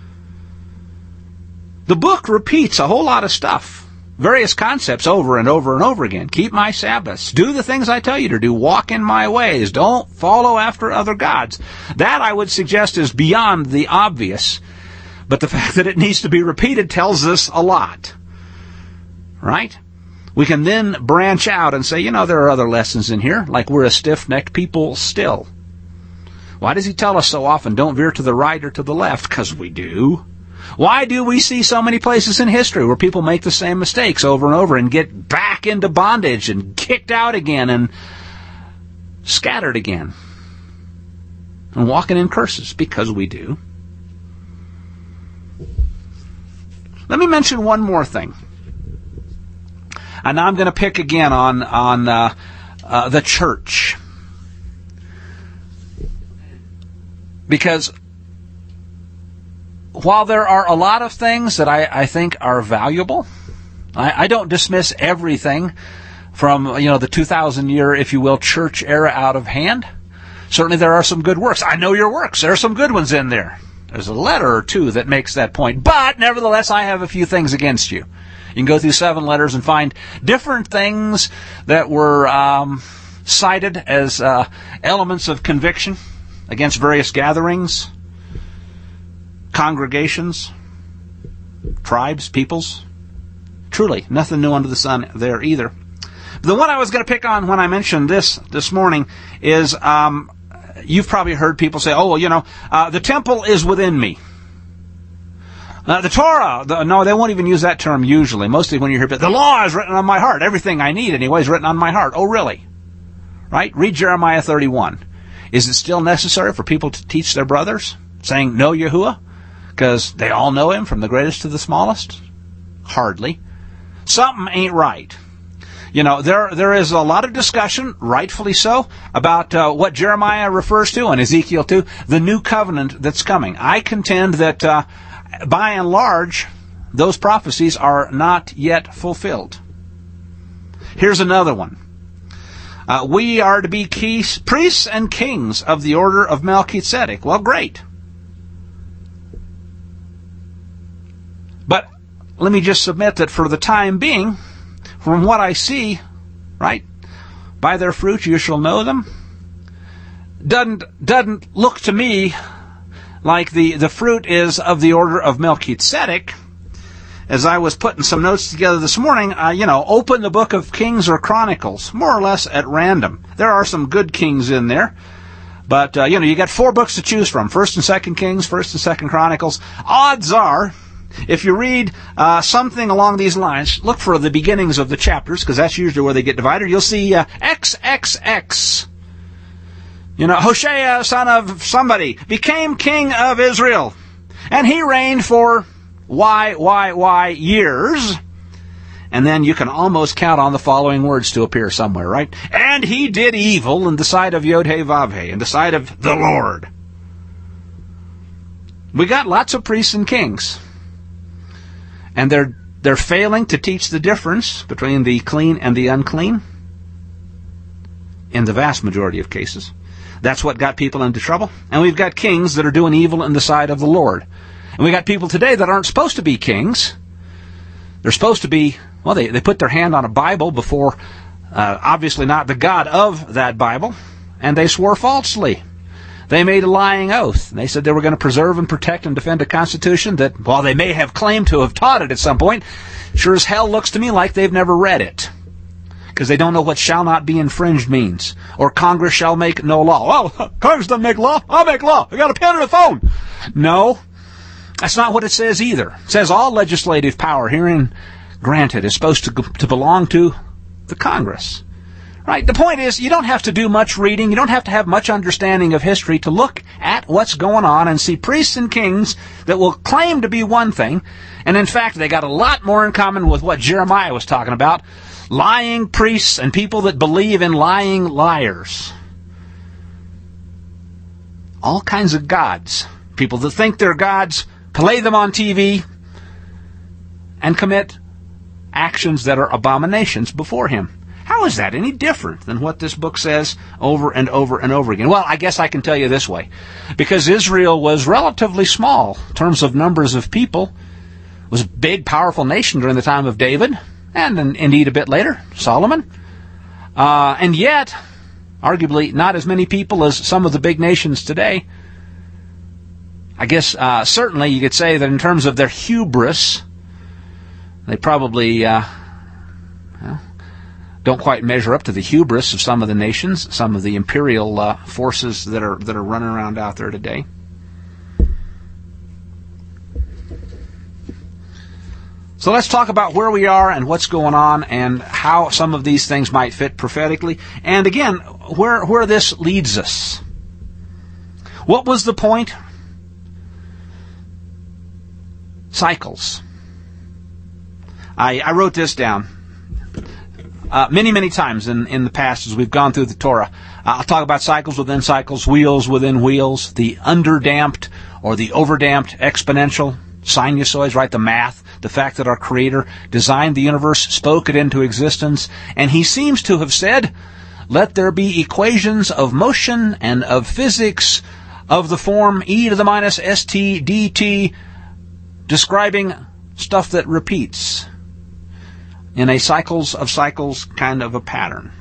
The book repeats a whole lot of stuff. Various concepts over and over and over again. Keep my Sabbaths. Do the things I tell you to do. Walk in my ways. Don't follow after other gods. That, I would suggest, is beyond the obvious. But the fact that it needs to be repeated tells us a lot. Right? We can then branch out and say, you know, there are other lessons in here, like we're a stiff-necked people still. Why does he tell us so often, don't veer to the right or to the left? Because we do. Why do we see so many places in history where people make the same mistakes over and over and get back into bondage and kicked out again and scattered again and walking in curses? Because we do. Let me mention one more thing. And now I'm going to pick again on, on uh, uh, the church. Because while there are a lot of things that I, I think are valuable, I, I don't dismiss everything from, you know, the two thousand year, if you will, church era out of hand. Certainly there are some good works. I know your works. There are some good ones in there. There's a letter or two that makes that point. But nevertheless, I have a few things against you. You can go through seven letters and find different things that were um, cited as uh, elements of conviction against various gatherings, congregations, tribes, peoples. Truly, nothing new under the sun there either. The one I was going to pick on when I mentioned this this morning is, um, you've probably heard people say, oh, well, you know, uh, the temple is within me. Uh, the Torah, the, no, they won't even use that term usually. Mostly when you hear, the law is written on my heart. Everything I need anyway is written on my heart. Oh, really? Right? Read Jeremiah thirty-one. Is it still necessary for people to teach their brothers, saying, know Yahuwah? Because they all know him from the greatest to the smallest? Hardly. Something ain't right. You know, there there is a lot of discussion, rightfully so, about uh, what Jeremiah refers to and Ezekiel too, the new covenant that's coming. I contend that, uh, by and large, those prophecies are not yet fulfilled. Here's another one. Uh, we are to be keys, priests and kings of the order of Melchizedek. Well, great. But let me just submit that for the time being, from what I see, right, by their fruit you shall know them, doesn't doesn't look to me like the, the fruit is of the order of Melchizedek. As I was putting some notes together this morning, uh, you know, open the book of Kings or Chronicles, more or less at random. There are some good kings in there. But, uh, you know, you got four books to choose from. First and Second Kings, First and Second Chronicles. Odds are, if you read uh, something along these lines, look for the beginnings of the chapters, because that's usually where they get divided. You'll see uh, X X X. You know, Hoshea, son of somebody, became king of Israel. And he reigned for Y, Y, Y years. And then you can almost count on the following words to appear somewhere, right? And he did evil in the sight of Yod-Heh-Vav-Heh, in the sight of the Lord. We got lots of priests and kings. And they're they're failing to teach the difference between the clean and the unclean in the vast majority of cases. That's what got people into trouble. And we've got kings that are doing evil in the sight of the Lord. And we got people today that aren't supposed to be kings. They're supposed to be, well, they, they put their hand on a Bible before, uh, obviously not the God of that Bible, and they swore falsely. They made a lying oath. They said they were going to preserve and protect and defend a Constitution that, while they may have claimed to have taught it at some point, sure as hell looks to me like they've never read it. Because they don't know what shall not be infringed means. Or Congress shall make no law. Well, Congress doesn't make law. I'll make law. I got a pen and a phone. No, that's not what it says either. It says all legislative power herein granted is supposed to, to belong to the Congress. Right? The point is, you don't have to do much reading. You don't have to have much understanding of history to look at what's going on and see priests and kings that will claim to be one thing. And in fact, they got a lot more in common with what Jeremiah was talking about. Lying priests and people that believe in lying liars. All kinds of gods. People that think they're gods, play them on T V, and commit actions that are abominations before him. How is that any different than what this book says over and over and over again? Well, I guess I can tell you this way. Because Israel was relatively small in terms of numbers of people. It was a big, powerful nation during the time of David, and indeed a bit later, Solomon. Uh, and yet, arguably, not as many people as some of the big nations today. I guess uh, certainly you could say that in terms of their hubris, they probably uh, well, don't quite measure up to the hubris of some of the nations, some of the imperial uh, forces that are that are running around out there today. So let's talk about where we are and what's going on and how some of these things might fit prophetically. And again, where where this leads us. What was the point? Cycles. I, I wrote this down uh, many, many times in, in the past as we've gone through the Torah. Uh, I'll talk about cycles within cycles, wheels within wheels, the underdamped or the overdamped exponential, sinusoids, right, the math, the fact that our Creator designed the universe, spoke it into existence, and He seems to have said, let there be equations of motion and of physics of the form e to the minus st dt, describing stuff that repeats in a cycles of cycles kind of a pattern.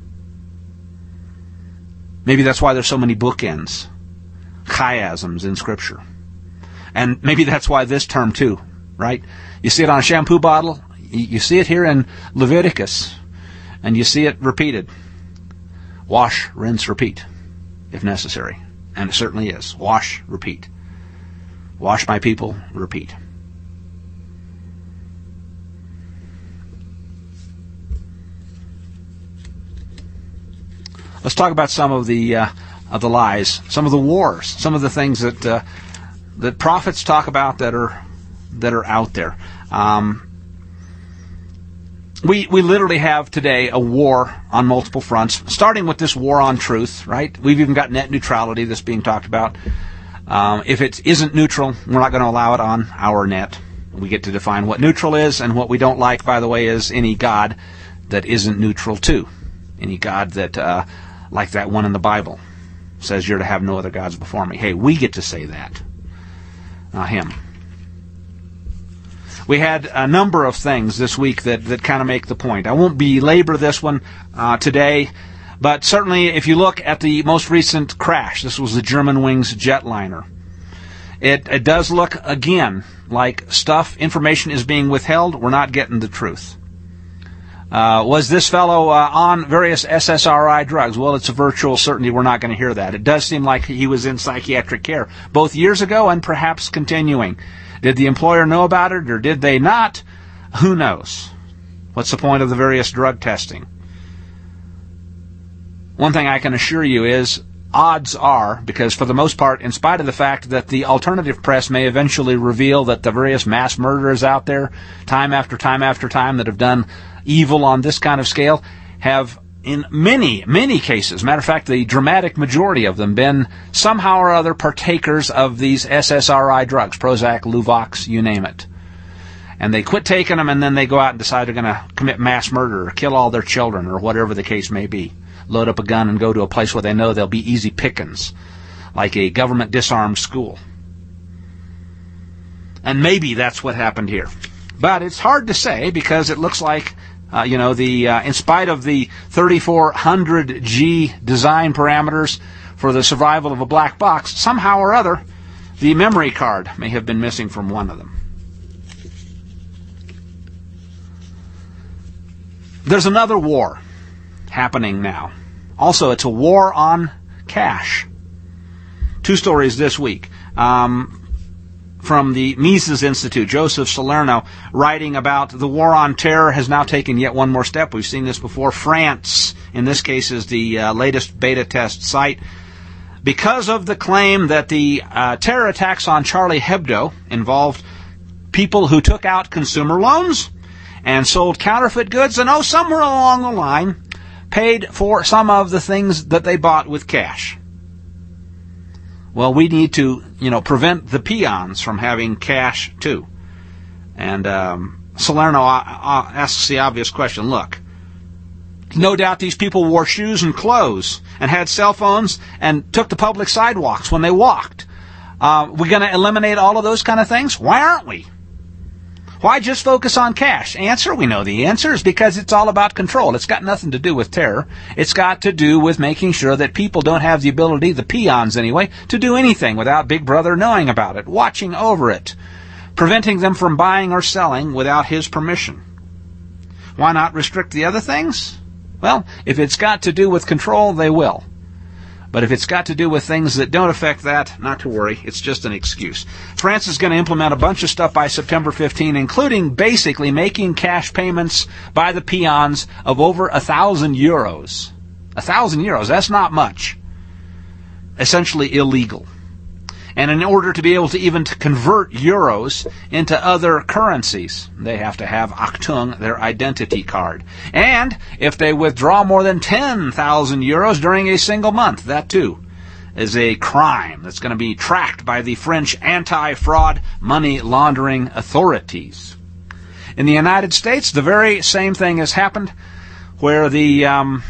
Maybe that's why there's so many bookends, chiasms in Scripture. And maybe that's why this term too, right? You see it on a shampoo bottle, you see it here in Leviticus, and you see it repeated. Wash, rinse, repeat, if necessary. And it certainly is. Wash, repeat. Wash my people, repeat. Let's talk about some of the uh, of the lies, some of the wars, some of the things that uh, that prophets talk about that are that are out there. Um, we we literally have today a war on multiple fronts, starting with this war on truth. Right? We've even got net neutrality that's being talked about. Um, if it isn't neutral, we're not going to allow it on our net. We get to define what neutral is, and what we don't like, by the way, is any god that isn't neutral too. Any god that, uh, like that one in the Bible, says you're to have no other gods before me. Hey, we get to say that, not him. We had a number of things this week that, that kind of make the point. I won't belabor this one uh, today, but certainly if you look at the most recent crash, this was the Germanwings jetliner. It, it does look, again, like stuff, information is being withheld. We're not getting the truth. Uh, was this fellow uh, on various S S R I drugs? Well, it's a virtual certainty we're not going to hear that. It does seem like he was in psychiatric care, both years ago and perhaps continuing. Did the employer know about it or did they not? Who knows? What's the point of the various drug testing? One thing I can assure you is odds are, because for the most part, in spite of the fact that the alternative press may eventually reveal that the various mass murderers out there, time after time after time, that have done evil on this kind of scale, have in many, many cases, matter of fact, the dramatic majority of them, been somehow or other partakers of these S S R I drugs, Prozac, Luvox, you name it. And they quit taking them, and then they go out and decide they're going to commit mass murder or kill all their children or whatever the case may be. Load up a gun and go to a place where they know they'll be easy pickings, like a government disarmed school. And maybe that's what happened here. But it's hard to say because it looks like, uh, you know, the uh, in spite of the thirty-four hundred G design parameters for the survival of a black box, somehow or other, the memory card may have been missing from one of them. There's another war happening now. Also, it's a war on cash. Two stories this week. Um, from the Mises Institute, Joseph Salerno, writing about the war on terror has now taken yet one more step. We've seen this before. France, in this case, is the uh, latest beta test site. Because of the claim that the uh, terror attacks on Charlie Hebdo involved people who took out consumer loans and sold counterfeit goods, and oh, somewhere along the line, paid for some of the things that they bought with cash. Well, we need to, you know, prevent the peons from having cash, too. And um, Salerno asks the obvious question, look, no doubt these people wore shoes and clothes and had cell phones and took the public sidewalks when they walked. Uh, we're going to eliminate all of those kind of things? Why aren't we? Why just focus on cash? Answer, we know the answer is because it's all about control. It's got nothing to do with terror. It's got to do with making sure that people don't have the ability, the peons anyway, to do anything without Big Brother knowing about it, watching over it, preventing them from buying or selling without his permission. Why not restrict the other things? Well, if it's got to do with control, they will. But if it's got to do with things that don't affect that, not to worry. It's just an excuse. France is going to implement a bunch of stuff by September fifteenth, including basically making cash payments by the peons of over a thousand euros. A thousand euros, that's not much. Essentially illegal. And in order to be able to even to convert euros into other currencies, they have to have Achtung, their identity card. And if they withdraw more than ten thousand euros during a single month, that too is a crime that's going to be tracked by the French anti-fraud money laundering authorities. In the United States, the very same thing has happened, where the um,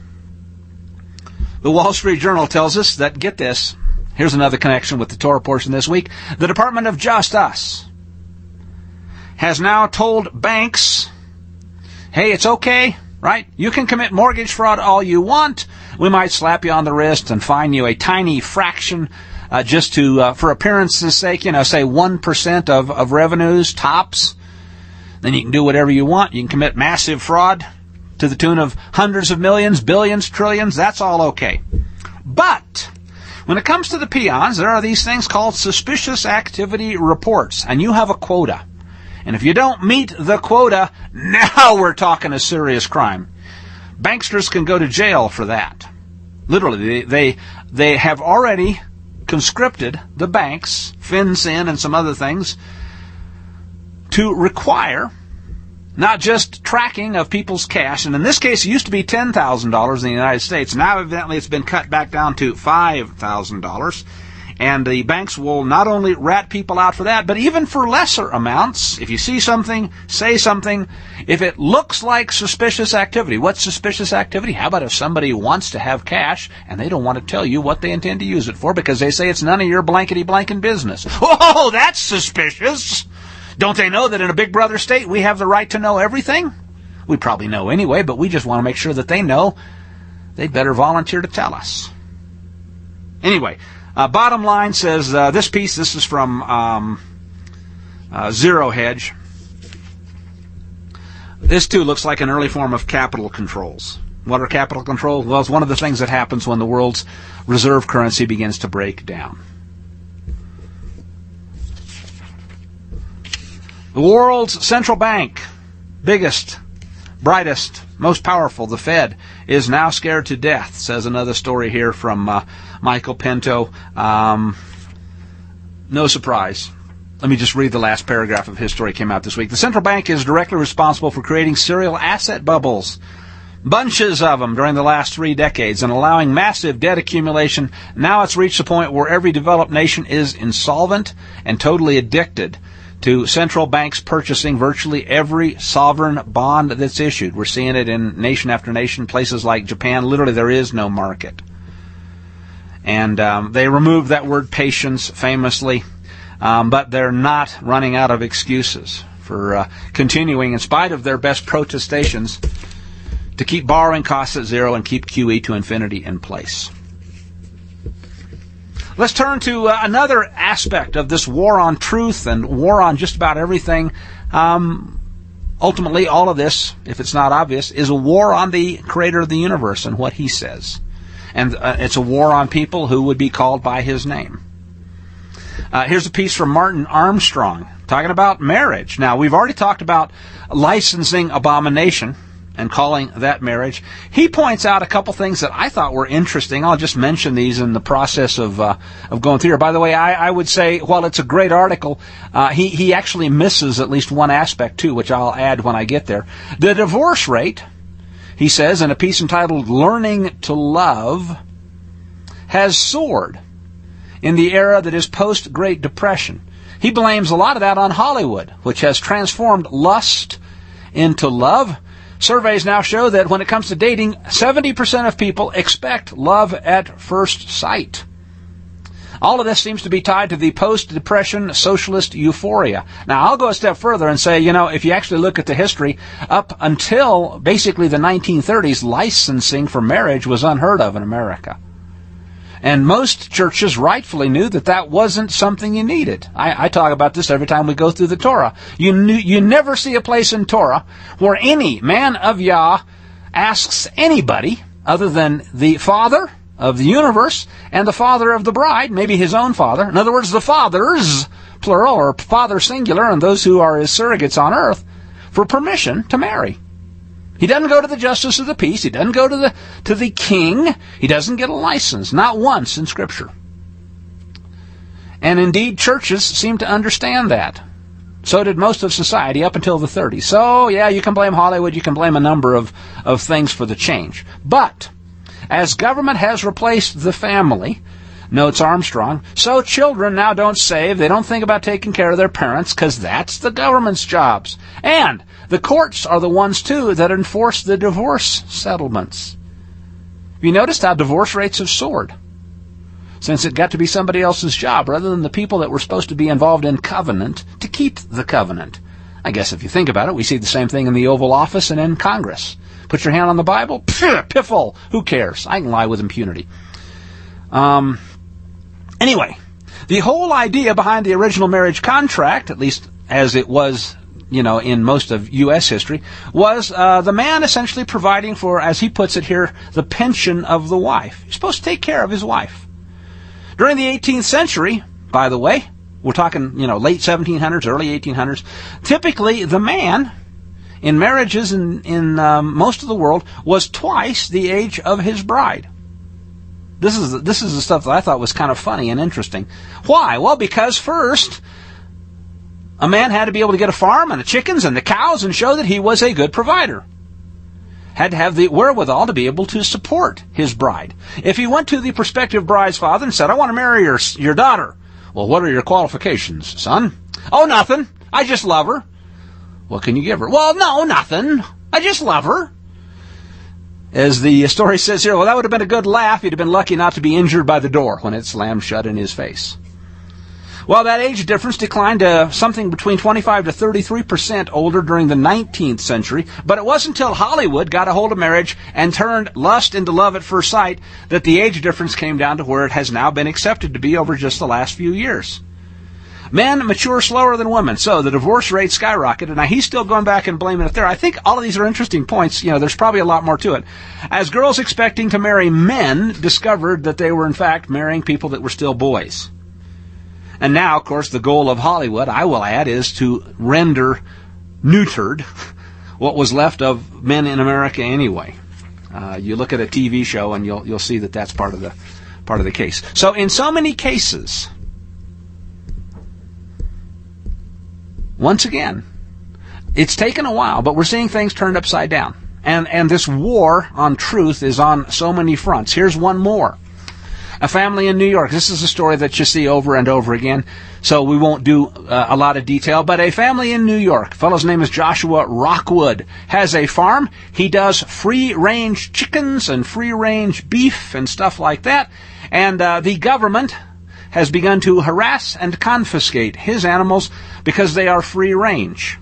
the Wall Street Journal tells us that, get this, here's another connection with the Torah portion this week. The Department of Justice has now told banks, hey, it's okay, right? You can commit mortgage fraud all you want. We might slap you on the wrist and fine you a tiny fraction uh, just to, uh, for appearance's sake, you know, say one percent of, of revenues, tops. Then you can do whatever you want. You can commit massive fraud to the tune of hundreds of millions, billions, trillions. That's all okay. But when it comes to the peons, there are these things called suspicious activity reports, and you have a quota. And if you don't meet the quota, now we're talking a serious crime. Banksters can go to jail for that. Literally, they they, they have already conscripted the banks, FinCEN and some other things, to require not just tracking of people's cash, and in this case it used to be ten thousand dollars in the United States. Now evidently it's been cut back down to five thousand dollars. And the banks will not only rat people out for that, but even for lesser amounts. If you see something, say something. If it looks like suspicious activity. What's suspicious activity? How about if somebody wants to have cash and they don't want to tell you what they intend to use it for because they say it's none of your blankety-blankin' business? Oh, that's suspicious! Don't they know that in a Big Brother state we have the right to know everything? We probably know anyway, but we just want to make sure that they know. They'd better volunteer to tell us. Anyway, uh, bottom line says, uh, this piece, this is from um, uh, Zero Hedge. This too looks like an early form of capital controls. What are capital controls? Well, it's one of the things that happens when the world's reserve currency begins to break down. The world's central bank, biggest, brightest, most powerful, the Fed, is now scared to death, says another story here from uh, Michael Pinto. Um, no surprise. Let me just read the last paragraph of his story. Came out this week. The central bank is directly responsible for creating serial asset bubbles, bunches of them during the last three decades, and allowing massive debt accumulation. Now it's reached the point where every developed nation is insolvent and totally addicted to central banks purchasing virtually every sovereign bond that's issued. We're seeing it in nation after nation, places like Japan. Literally, there is no market. And um, they removed that word patience famously, um, but they're not running out of excuses for uh, continuing, in spite of their best protestations, to keep borrowing costs at zero and keep Q E to infinity in place. Let's turn to uh, another aspect of this war on truth and war on just about everything. Um, ultimately, all of this, if it's not obvious, is a war on the creator of the universe and what he says. And uh, it's a war on people who would be called by his name. Uh, here's a piece from Martin Armstrong talking about marriage. Now, we've already talked about licensing abomination and calling that marriage. He points out a couple things that I thought were interesting. I'll just mention these in the process of uh, of going through here. By the way, I, I would say, while it's a great article, uh, he, he actually misses at least one aspect, too, which I'll add when I get there. The divorce rate, he says, in a piece entitled Learning to Love, has soared in the era that is post-Great Depression. He blames a lot of that on Hollywood, which has transformed lust into love. Surveys now show that when it comes to dating, seventy percent of people expect love at first sight. All of this seems to be tied to the post-Depression socialist euphoria. Now, I'll go a step further and say, you know, if you actually look at the history, up until basically the nineteen thirties, licensing for marriage was unheard of in America. And most churches rightfully knew that that wasn't something you needed. I, I talk about this every time we go through the Torah. You knew, you never see a place in Torah where any man of Yah asks anybody other than the father of the universe and the father of the bride, maybe his own father. In other words, the fathers, plural, or father singular, and those who are his surrogates on earth, for permission to marry. He doesn't go to the justice of the peace. He doesn't go to the to the king. He doesn't get a license, not once in Scripture. And indeed, churches seem to understand that. So did most of society up until the thirties. So, yeah, you can blame Hollywood. You can blame a number of, of things for the change. But as government has replaced the family, notes Armstrong, so children now don't save. They don't think about taking care of their parents because that's the government's jobs. And the courts are the ones, too, that enforce the divorce settlements. Have you noticed how divorce rates have soared? Since it got to be somebody else's job rather than the people that were supposed to be involved in covenant to keep the covenant. I guess if you think about it, we see the same thing in the Oval Office and in Congress. Put your hand on the Bible, pff, piffle, who cares? I can lie with impunity. Um, anyway, the whole idea behind the original marriage contract, at least as it was, you know, in most of U S history, was uh, the man essentially providing for, as he puts it here, the pension of the wife. He's supposed to take care of his wife. During the eighteenth century, by the way, we're talking, you know, late seventeen hundreds, early eighteen hundreds, typically the man in marriages in, in um, most of the world was twice the age of his bride. This is this is the stuff that I thought was kind of funny and interesting. Why? Well, because first, a man had to be able to get a farm and the chickens and the cows and show that he was a good provider. Had to have the wherewithal to be able to support his bride. If he went to the prospective bride's father and said, I want to marry your, your daughter. Well, what are your qualifications, son? Oh, nothing. I just love her. What can you give her? Well, no, nothing. I just love her. As the story says here, well, that would have been a good laugh. He'd have been lucky not to be injured by the door when it slammed shut in his face. Well, that age difference declined to something between twenty-five to thirty-three percent older during the nineteenth century, but it wasn't until Hollywood got a hold of marriage and turned lust into love at first sight that the age difference came down to where it has now been accepted to be over just the last few years. Men mature slower than women, so the divorce rate skyrocketed. Now, he's still going back and blaming it there. I think all of these are interesting points. You know, there's probably a lot more to it. As girls expecting to marry men discovered that they were, in fact, marrying people that were still boys. And now, of course, the goal of Hollywood, I will add, is to render neutered what was left of men in America anyway. Uh, you look at a T V show and you'll you'll see that that's part of the part of the case. So, in so many cases, once again, it's taken a while, but we're seeing things turned upside down. And and this war on truth is on so many fronts. Here's one more. A family in New York. This is a story that you see over and over again, so we won't do uh, a lot of detail. But a family in New York, fellow's name is Joshua Rockwood, has a farm. He does free-range chickens and free-range beef and stuff like that. And uh, the government has begun to harass and confiscate his animals because they are free-range.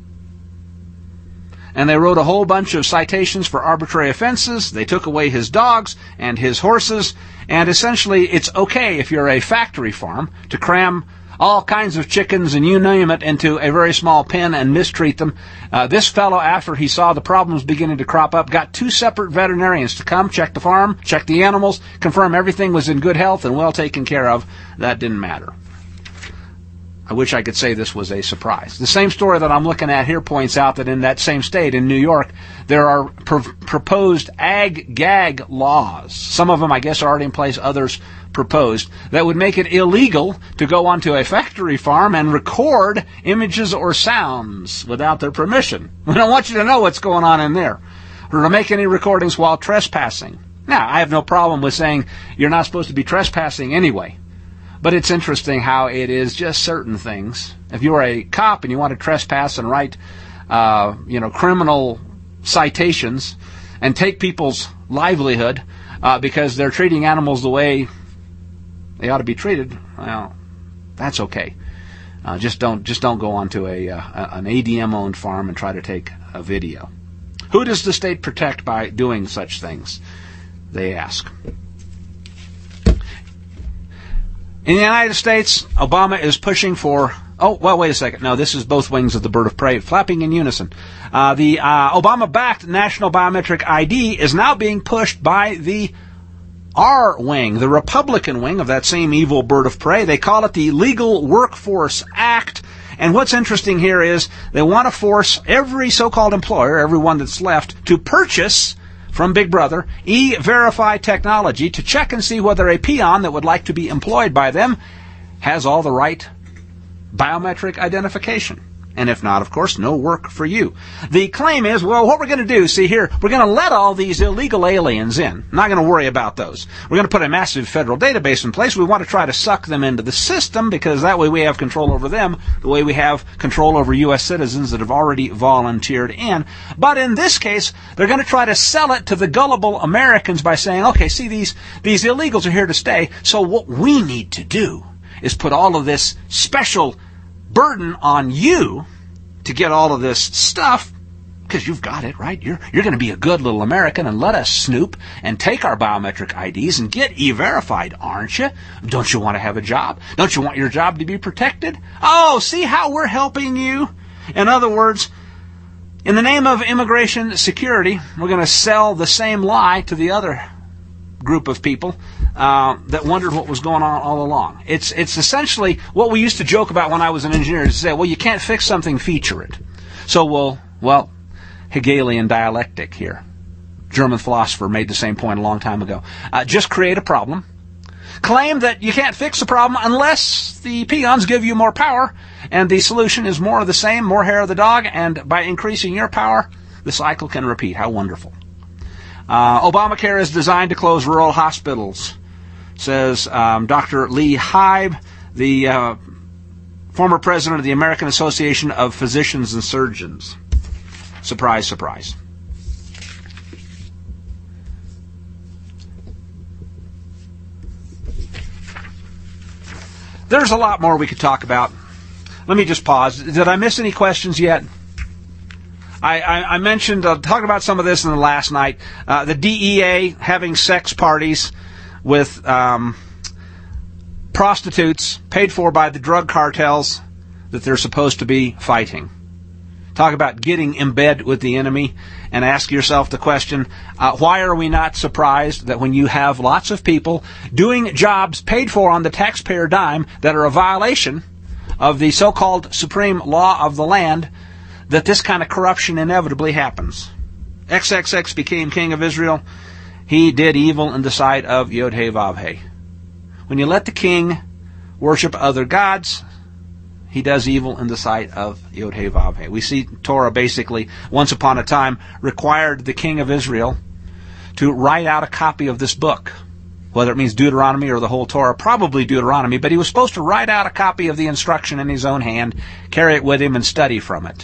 And they wrote a whole bunch of citations for arbitrary offenses. They took away his dogs and his horses. And essentially, it's okay if you're a factory farm to cram all kinds of chickens and you name it into a very small pen and mistreat them. Uh, this fellow, after he saw the problems beginning to crop up, got two separate veterinarians to come, check the farm, check the animals, confirm everything was in good health and well taken care of. That didn't matter. I wish I could say this was a surprise. The same story that I'm looking at here points out that in that same state, in New York, there are pr- proposed ag-gag laws. Some of them, I guess, are already in place, others proposed, that would make it illegal to go onto a factory farm and record images or sounds without their permission. We don't want you to know what's going on in there, or to make any recordings while trespassing. Now, I have no problem with saying you're not supposed to be trespassing anyway. But it's interesting how it is just certain things. If you're a cop and you want to trespass and write, uh, you know, criminal citations and take people's livelihood uh, because they're treating animals the way they ought to be treated, well, that's okay. Uh, just don't just don't go onto a uh, an A D M-owned farm and try to take a video. Who does the state protect by doing such things? They ask. In the United States, Obama is pushing for... Oh, well, wait a second. No, this is both wings of the bird of prey flapping in unison. Uh, the uh, Obama-backed National Biometric I D is now being pushed by the R wing, the Republican wing of that same evil bird of prey. They call it the Legal Workforce Act. And what's interesting here is they want to force every so-called employer, everyone that's left, to purchase from Big Brother E-Verify technology to check and see whether a peon that would like to be employed by them has all the right biometric identification. And if not, of course, no work for you. The claim is, well, what we're going to do, see here, we're going to let all these illegal aliens in. Not going to worry about those. We're going to put a massive federal database in place. We want to try to suck them into the system because that way we have control over them the way we have control over U S citizens that have already volunteered in. But in this case, they're going to try to sell it to the gullible Americans by saying, okay, see, these, these illegals are here to stay, so what we need to do is put all of this special burden on you to get all of this stuff because you've got it, right? You're you're going to be a good little American and let us snoop and take our biometric I Ds and get E-Verified, aren't you? Don't you want to have a job? Don't you want your job to be protected? Oh, see how we're helping you? In other words, in the name of immigration security, we're going to sell the same lie to the other group of people uh, that wondered what was going on all along. It's it's essentially what we used to joke about when I was an engineer, is to say, well, you can't fix something, feature it. So we'll, well, Hegelian dialectic here. German philosopher made the same point a long time ago. Uh, just create a problem. Claim that you can't fix the problem unless the peons give you more power, and the solution is more of the same, more hair of the dog, and by increasing your power, the cycle can repeat. How wonderful. Uh, Obamacare is designed to close rural hospitals, says um, Doctor Lee Hybe, the uh, former president of the American Association of Physicians and Surgeons. Surprise, surprise. There's a lot more we could talk about. Let me just pause. Did I miss any questions yet? I, I, I mentioned, uh, talked about some of this in the last night, uh, the D E A having sex parties with um, prostitutes paid for by the drug cartels that they're supposed to be fighting. Talk about getting in bed with the enemy, and ask yourself the question, uh, why are we not surprised that when you have lots of people doing jobs paid for on the taxpayer dime that are a violation of the so-called supreme law of the land, that this kind of corruption inevitably happens. X X X became king of Israel. He did evil in the sight of Yod-Heh-Vav-Heh. When you let the king worship other gods, he does evil in the sight of Yod-Heh-Vav-Heh. We see Torah basically, once upon a time, required the king of Israel to write out a copy of this book. whether it means Deuteronomy or the whole Torah, probably Deuteronomy, but he was supposed to write out a copy of the instruction in his own hand, carry it with him, and study from it.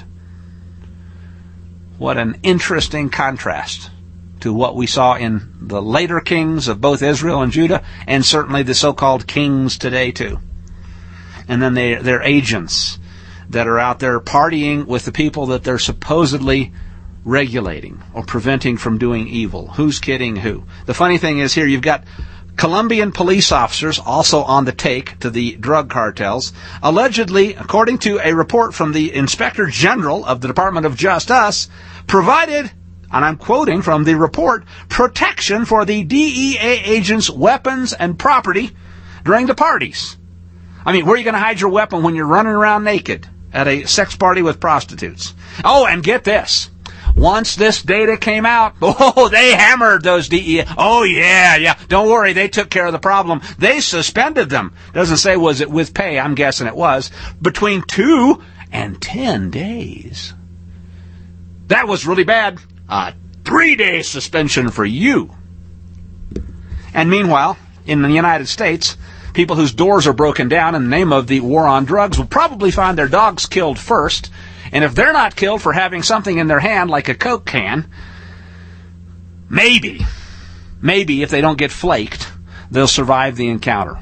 What an interesting contrast to what we saw in the later kings of both Israel and Judah, and certainly the so-called kings today too. And then they, they're agents that are out there partying with the people that they're supposedly regulating or preventing from doing evil. Who's kidding who? The funny thing is here you've got Colombian police officers also on the take to the drug cartels, allegedly, according to a report from the Inspector General of the Department of Justice, provided, and I'm quoting from the report, protection for the D E A agents' weapons and property during the parties. I mean, where are you going to hide your weapon when you're running around naked at a sex party with prostitutes? Oh, and get this. Once this data came out, oh, they hammered those D E A. Oh, yeah, yeah. Don't worry, they took care of the problem. They suspended them. Doesn't say was it with pay. I'm guessing it was. Between two and ten days. That was really bad. A three-day suspension for you. And meanwhile, in the United States, people whose doors are broken down in the name of the war on drugs will probably find their dogs killed first. And if they're not killed for having something in their hand like a Coke can, maybe, maybe if they don't get flaked, they'll survive the encounter.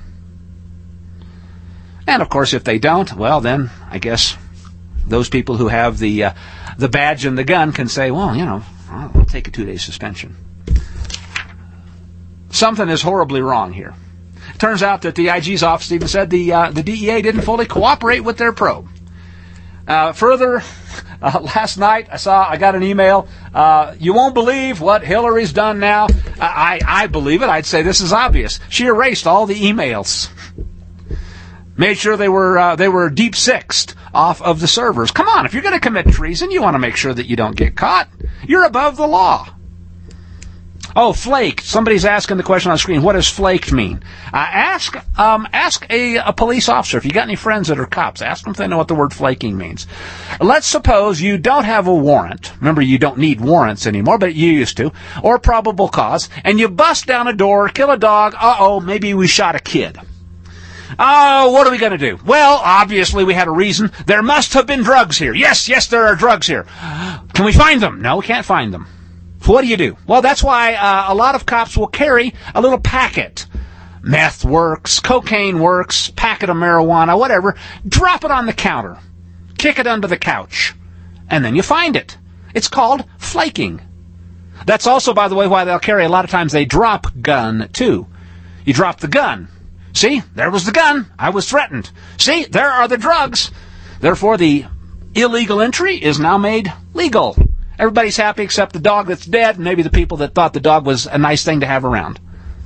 And of course, if they don't, well then, I guess those people who have the uh, the badge and the gun can say, well, you know, I'll, I'll take a two-day suspension. Something is horribly wrong here. It turns out that the I G's office even said the uh, the D E A didn't fully cooperate with their probe. Uh, further, uh, last night I saw, I got an email, uh, you won't believe what Hillary's done now. I, I believe it. I'd say this is obvious. She erased all the emails. Made sure they were, uh, they were deep sixed off of the servers. Come on, if you're going to commit treason, you want to make sure that you don't get caught. You're above the law. Oh, flaked. Somebody's asking the question on the screen. What does flaked mean? Uh, ask um, ask a, a police officer. If you got any friends that are cops, ask them if they know what the word flaking means. Let's suppose you don't have a warrant. Remember, you don't need warrants anymore, but you used to. Or probable cause. And you bust down a door, kill a dog. Uh-oh, maybe we shot a kid. Oh, what are we going to do? Well, obviously we had a reason. There must have been drugs here. Yes, yes, there are drugs here. Can we find them? No, we can't find them. So what do you do? Well, that's why uh, a lot of cops will carry a little packet. Meth works, cocaine works, packet of marijuana, whatever. Drop it on the counter. Kick it under the couch. And then you find it. It's called flaking. That's also, by the way, why they'll carry a lot of times a drop gun, too. You drop the gun. See, there was the gun. I was threatened. See, there are the drugs. Therefore, the illegal entry is now made legal. Everybody's happy except the dog that's dead and maybe the people that thought the dog was a nice thing to have around.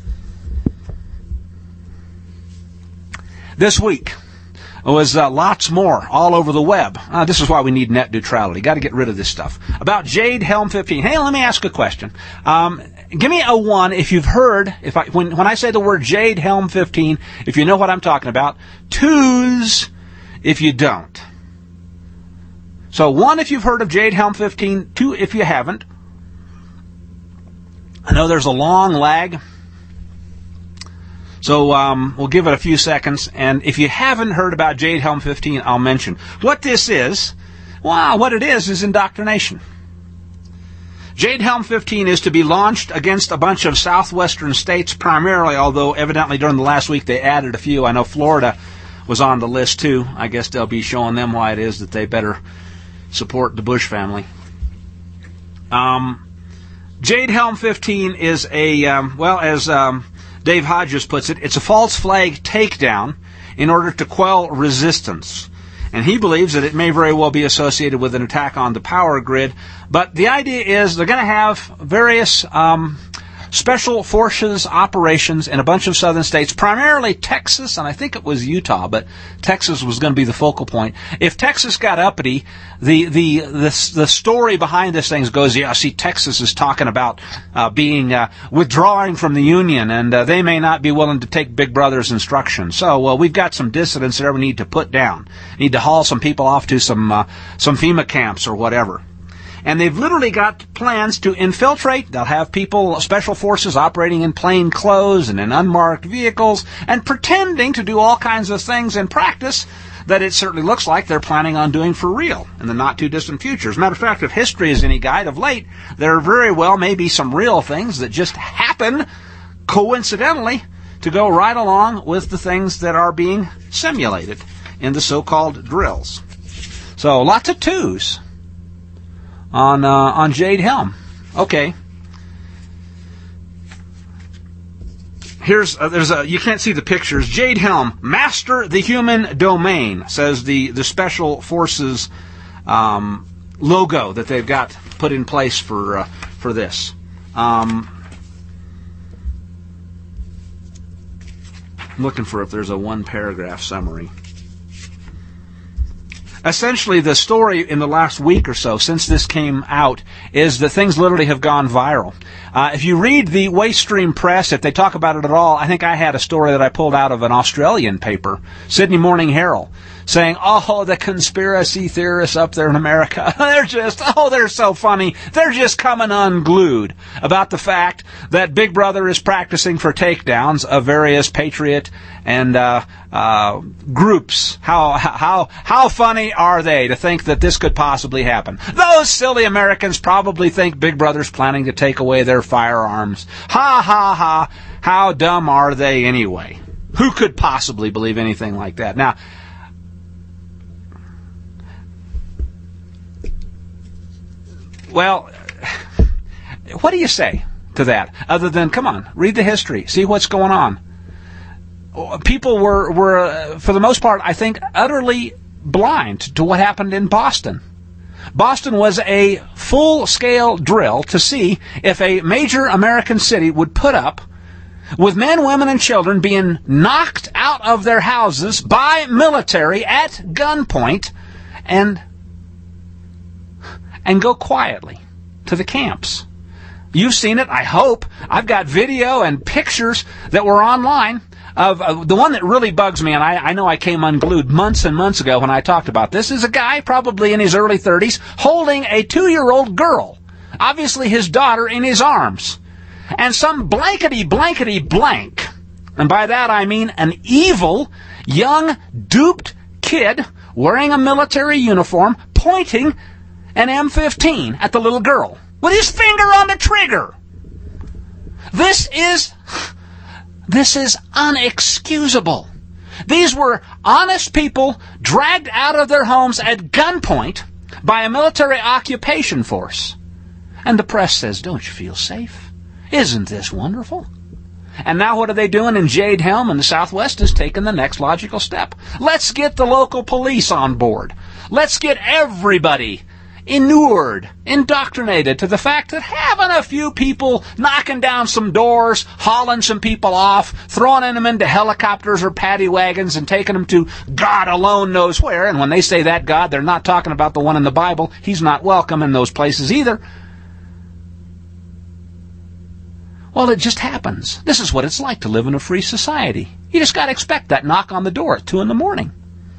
This week was uh, lots more all over the web. Uh, this is why we need net neutrality. Got to get rid of this stuff. About Jade Helm fifteen. Hey, let me ask a question. Um, give me a one if you've heard, if I, when, when I say the word Jade Helm fifteen, if you know what I'm talking about. Twos if you don't. So one if you've heard of Jade Helm fifteen, two if you haven't. I know there's a long lag, so um, we'll give it a few seconds. And if you haven't heard about Jade Helm fifteen, I'll mention. What this is, well, what it is is indoctrination. Jade Helm fifteen is to be launched against a bunch of southwestern states primarily, although evidently during the last week they added a few. I know Florida was on the list too. I guess they'll be showing them why it is that they better support the Bush family. Um, Jade Helm fifteen is a, um, well, as um, Dave Hodges puts it, it's a false flag takedown in order to quell resistance. And he believes that it may very well be associated with an attack on the power grid. But the idea is they're going to have various um, special forces operations in a bunch of southern states, primarily Texas, and I think it was Utah, but Texas was going to be the focal point. If Texas got uppity, the the the, the story behind this thing goes, yeah, see, Texas is talking about uh, being uh, withdrawing from the Union, and uh, they may not be willing to take Big Brother's instructions. So well, we've got some dissidents there we need to put down. Need to haul some people off to some uh, some FEMA camps or whatever. And they've literally got plans to infiltrate. They'll have people, special forces, operating in plain clothes and in unmarked vehicles and pretending to do all kinds of things in practice that it certainly looks like they're planning on doing for real in the not-too-distant future. As a matter of fact, if history is any guide of late, there very well may be some real things that just happen coincidentally to go right along with the things that are being simulated in the so-called drills. So, lots of twos on uh, on Jade Helm. Okay. Here's uh, there's a you can't see the pictures. Jade Helm, master the human domain, says the the special forces um, logo that they've got put in place for uh, for this. Um, I'm looking for if there's a one paragraph summary. Essentially, the story in the last week or so, since this came out, is that things literally have gone viral. Uh, if you read the Waste Stream Press, if they talk about it at all, I think I had a story that I pulled out of an Australian paper, Sydney Morning Herald, saying, oh, the conspiracy theorists up there in America, they're just, oh, they're so funny. They're just coming unglued about the fact that Big Brother is practicing for takedowns of various patriot and uh, uh, groups. How how how funny are they to think that this could possibly happen? Those silly Americans probably think Big Brother's planning to take away their firearms. Ha ha ha! How dumb are they anyway? Who could possibly believe anything like that? Now, well, what do you say to that? Other than, come on, read the history, see what's going on. People were, were uh, for the most part, I think, utterly blind to what happened in Boston. Boston was a full-scale drill to see if a major American city would put up with men, women, and children being knocked out of their houses by military at gunpoint and and go quietly to the camps. You've seen it, I hope. I've got video and pictures that were online of uh, the one that really bugs me, and I, I know I came unglued months and months ago when I talked about this, is a guy probably in his early thirties holding a two-year-old girl, obviously his daughter, in his arms. And some blankety-blankety blank, and by that I mean an evil, young, duped kid wearing a military uniform pointing an M fifteen at the little girl with his finger on the trigger. This is... This is unexcusable. These were honest people dragged out of their homes at gunpoint by a military occupation force. And the press says, don't you feel safe? Isn't this wonderful? And now what are they doing in Jade Helm in the Southwest is taking the next logical step. Let's get the local police on board. Let's get everybody inured, indoctrinated to the fact that having a few people knocking down some doors, hauling some people off, throwing them into helicopters or paddy wagons and taking them to God alone knows where, and when they say that God, they're not talking about the one in the Bible. He's not welcome in those places either. Well, it just happens. This is what it's like to live in a free society. You just got to expect that knock on the door at two in the morning.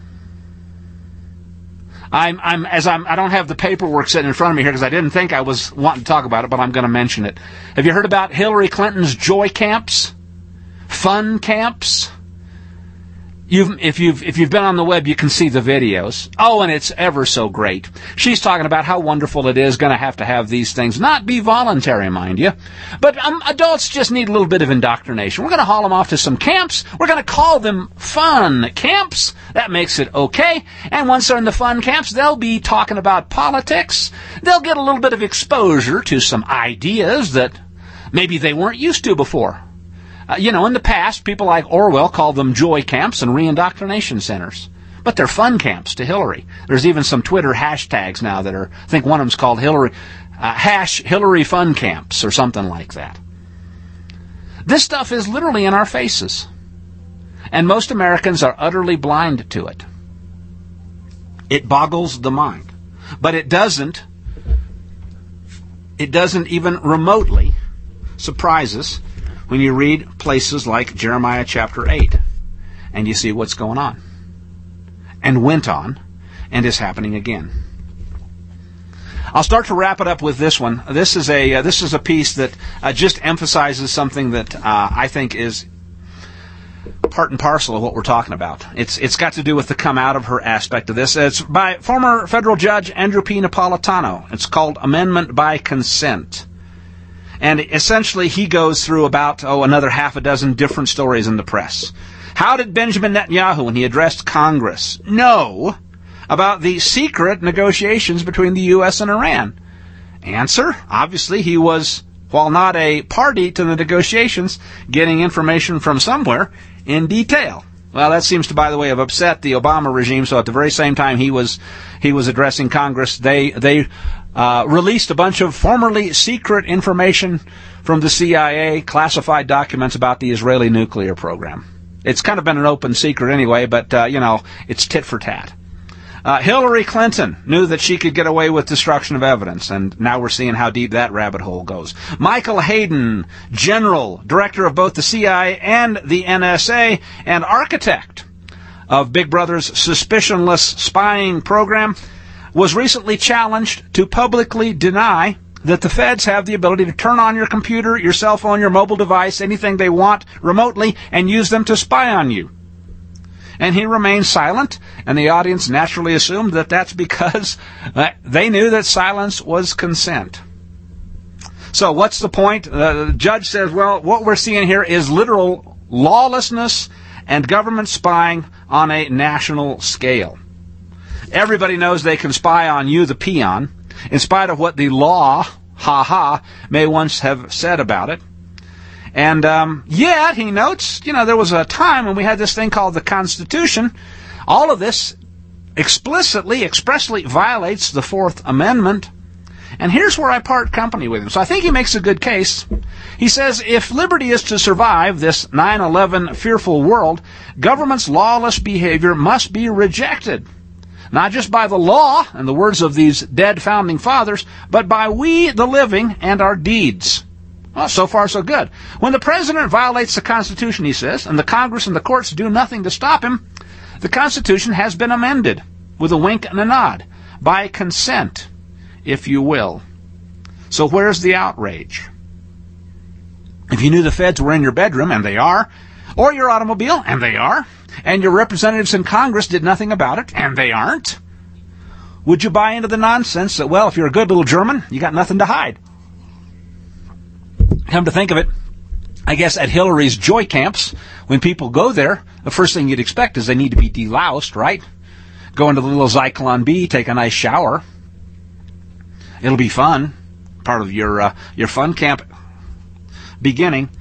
I'm, I'm, as I'm, I don't have the paperwork sitting in front of me here because I didn't think I was wanting to talk about it, but I'm going to mention it. Have you heard about Hillary Clinton's joy camps? Fun camps? You've, if you've, if you've been on the web, you can see the videos. Oh, and it's ever so great. She's talking about how wonderful it is going to have to have these things not be voluntary, mind you. But um, adults just need a little bit of indoctrination. We're going to haul them off to some camps. We're going to call them fun camps. That makes it okay. And once they're in the fun camps, they'll be talking about politics. They'll get a little bit of exposure to some ideas that maybe they weren't used to before. Uh, you know, in the past, people like Orwell called them joy camps and re-indoctrination centers. But they're fun camps to Hillary. There's even some Twitter hashtags now that are, I think one of them's called Hillary, uh, hash Hillary fun camps or something like that. This stuff is literally in our faces. And most Americans are utterly blind to it. It boggles the mind. But it doesn't, it doesn't even remotely surprise us when you read places like Jeremiah chapter eight, and you see what's going on, and went on, and is happening again. I'll start to wrap it up with this one. This is a uh, this is a piece that uh, just emphasizes something that uh, I think is part and parcel of what we're talking about. It's it's got to do with the come out of her aspect of this. It's by former federal judge Andrew P. Napolitano. It's called Amendment by Consent. And essentially he goes through about, oh, another half a dozen different stories in the press. How did Benjamin Netanyahu, when he addressed Congress, know about the secret negotiations between the U S and Iran? Answer, obviously he was, while not a party to the negotiations, getting information from somewhere in detail. Well, that seems to, by the way, have upset the Obama regime. So at the very same time he was he was addressing Congress, they they uh, released a bunch of formerly secret information from the C I A, classified documents about the Israeli nuclear program. It's kind of been an open secret anyway, but uh, you know, it's tit for tat. Uh, Hillary Clinton knew that she could get away with destruction of evidence, and now we're seeing how deep that rabbit hole goes. Michael Hayden, general, director of both the C I A and the N S A, and architect of Big Brother's suspicionless spying program, was recently challenged to publicly deny that the feds have the ability to turn on your computer, your cell phone, your mobile device, anything they want remotely, and use them to spy on you. And he remained silent, and the audience naturally assumed that that's because uh, they knew that silence was consent. So what's the point? Uh, the judge says, well, what we're seeing here is literal lawlessness and government spying on a national scale. Everybody knows they can spy on you, the peon, in spite of what the law, ha-ha, may once have said about it. And um, yet, he notes, you know, there was a time when we had this thing called the Constitution. All of this explicitly, expressly violates the Fourth Amendment. And here's where I part company with him. So I think he makes a good case. He says, if liberty is to survive this nine eleven fearful world, government's lawless behavior must be rejected. Not just by the law, and the words of these dead founding fathers, but by we, the living, and our deeds. Well, so far so good. When the president violates the Constitution, he says, and the Congress and the courts do nothing to stop him, the Constitution has been amended, with a wink and a nod, by consent, if you will. So where's the outrage? If you knew the feds were in your bedroom, and they are, or your automobile, and they are, and your representatives in Congress did nothing about it, and they aren't, would you buy into the nonsense that, well, if you're a good little German, you got nothing to hide? Come to think of it, I guess at Hillary's joy camps, when people go there, the first thing you'd expect is they need to be deloused, right? Go into the little Zyklon B, take a nice shower. It'll be fun. Part of your uh, your fun camp beginning.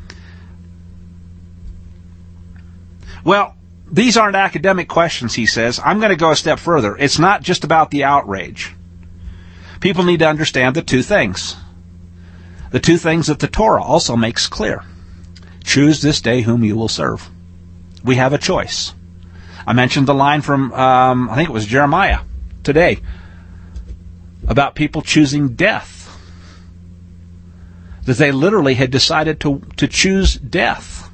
Well, these aren't academic questions, he says. I'm going to go a step further. It's not just about the outrage. People need to understand the two things. The two things that the Torah also makes clear. Choose this day whom you will serve. We have a choice. I mentioned the line from, um, I think it was Jeremiah today, about people choosing death. That they literally had decided to, to choose death.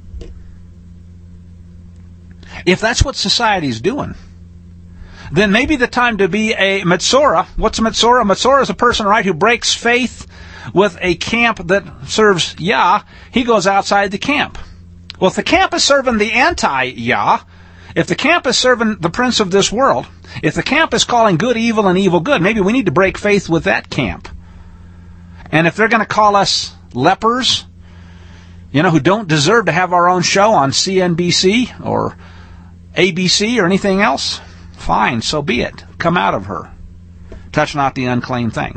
If that's what society's doing, then maybe the time to be a Metzora. What's a Metzora? A Metzora is a person, right, who breaks faith with a camp that serves Yah. He goes outside the camp. Well, if the camp is serving the anti-Yah, if the camp is serving the prince of this world, if the camp is calling good evil and evil good, maybe we need to break faith with that camp. And if they're going to call us lepers, you know, who don't deserve to have our own show on C N B C or A B C or anything else, fine, so be it. Come out of her. Touch not the unclean thing.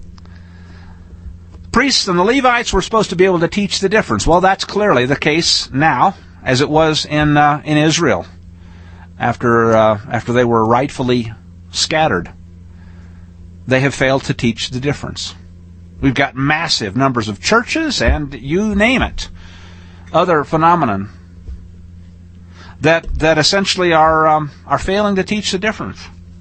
Priests and the Levites were supposed to be able to teach the difference. Well, that's clearly the case now, as it was in uh, in Israel after uh, after they were rightfully scattered. They have failed to teach the difference. We've got massive numbers of churches, and you name it, other phenomenon that that essentially are um, are failing to teach the difference.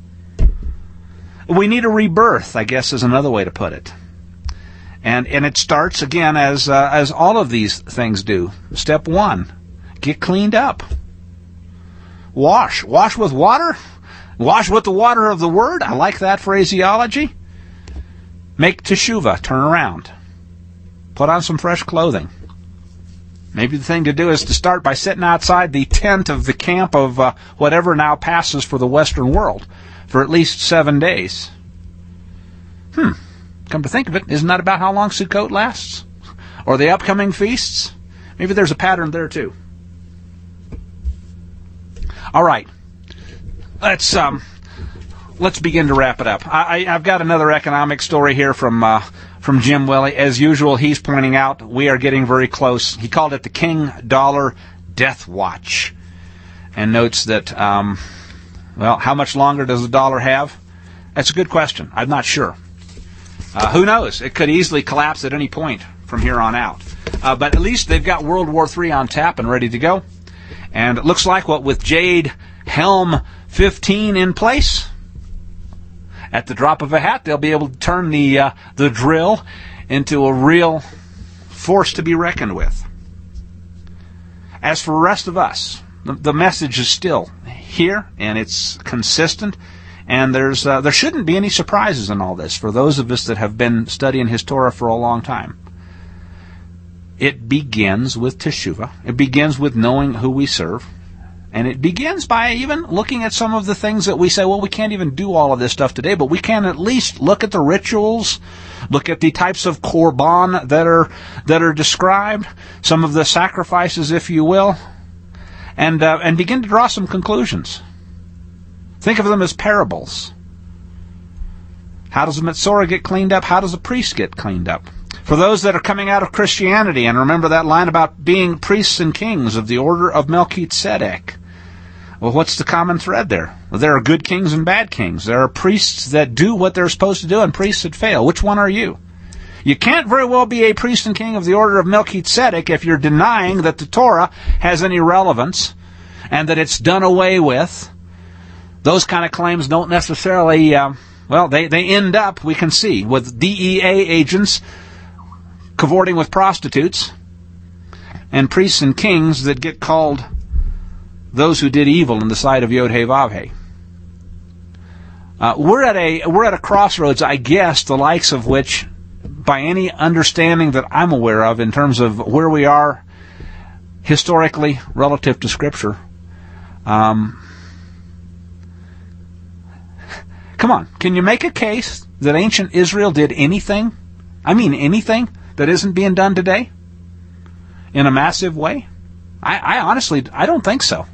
We need a rebirth, I guess, is another way to put it. And and it starts, again, as uh, as all of these things do. Step one, get cleaned up. Wash. Wash with water. Wash with the water of the Word. I like that phraseology. make teshuvah, turn around. Put on some fresh clothing. Maybe the thing to do is to start by sitting outside the tent of the camp of uh, whatever now passes for the Western world for at least seven days. Hmm. Come to think of it, isn't that about how long Sukkot lasts? Or the upcoming feasts? Maybe there's a pattern there too. All right. Let's um, let's begin to wrap it up. I, I, I've got another economic story here from uh, from Jim Willie. As usual, he's pointing out we are getting very close. He called it the King Dollar Death Watch, and notes that um, well, how much longer does the dollar have? That's a good question. I'm not sure. Uh, who knows? It could easily collapse at any point from here on out. Uh, but at least they've got World War Three on tap and ready to go. And it looks like what with Jade Helm fifteen in place, at the drop of a hat, they'll be able to turn the uh, the drill into a real force to be reckoned with. As for the rest of us, the, the message is still here, and it's consistent. And there's uh, there shouldn't be any surprises in all this for those of us that have been studying His Torah for a long time. It begins with teshuvah. It begins with knowing who we serve. And it begins by even looking at some of the things that we say, well, we can't even do all of this stuff today, but we can at least look at the rituals, look at the types of korban that are that are described, some of the sacrifices, if you will, and uh, and begin to draw some conclusions. Think of them as parables. How does the Metzorah get cleaned up? How does the priest get cleaned up? For those that are coming out of Christianity, and remember that line about being priests and kings of the order of Melchizedek. Well, what's the common thread there? Well, there are good kings and bad kings. There are priests that do what they're supposed to do and priests that fail. Which one are you? You can't very well be a priest and king of the order of Melchizedek if you're denying that the Torah has any relevance and that it's done away with. Those kind of claims don't necessarily, uh, well, they, they end up, we can see, with D E A agents cavorting with prostitutes and priests and kings that get called those who did evil in the sight of Yod-Heh-Vav-Heh. Uh, we're at a we're at a crossroads, I guess, the likes of which, by any understanding that I'm aware of in terms of where we are historically relative to Scripture, um, come on, can you make a case that ancient Israel did anything? I mean anything that isn't being done today in a massive way? I, I honestly, I don't think so.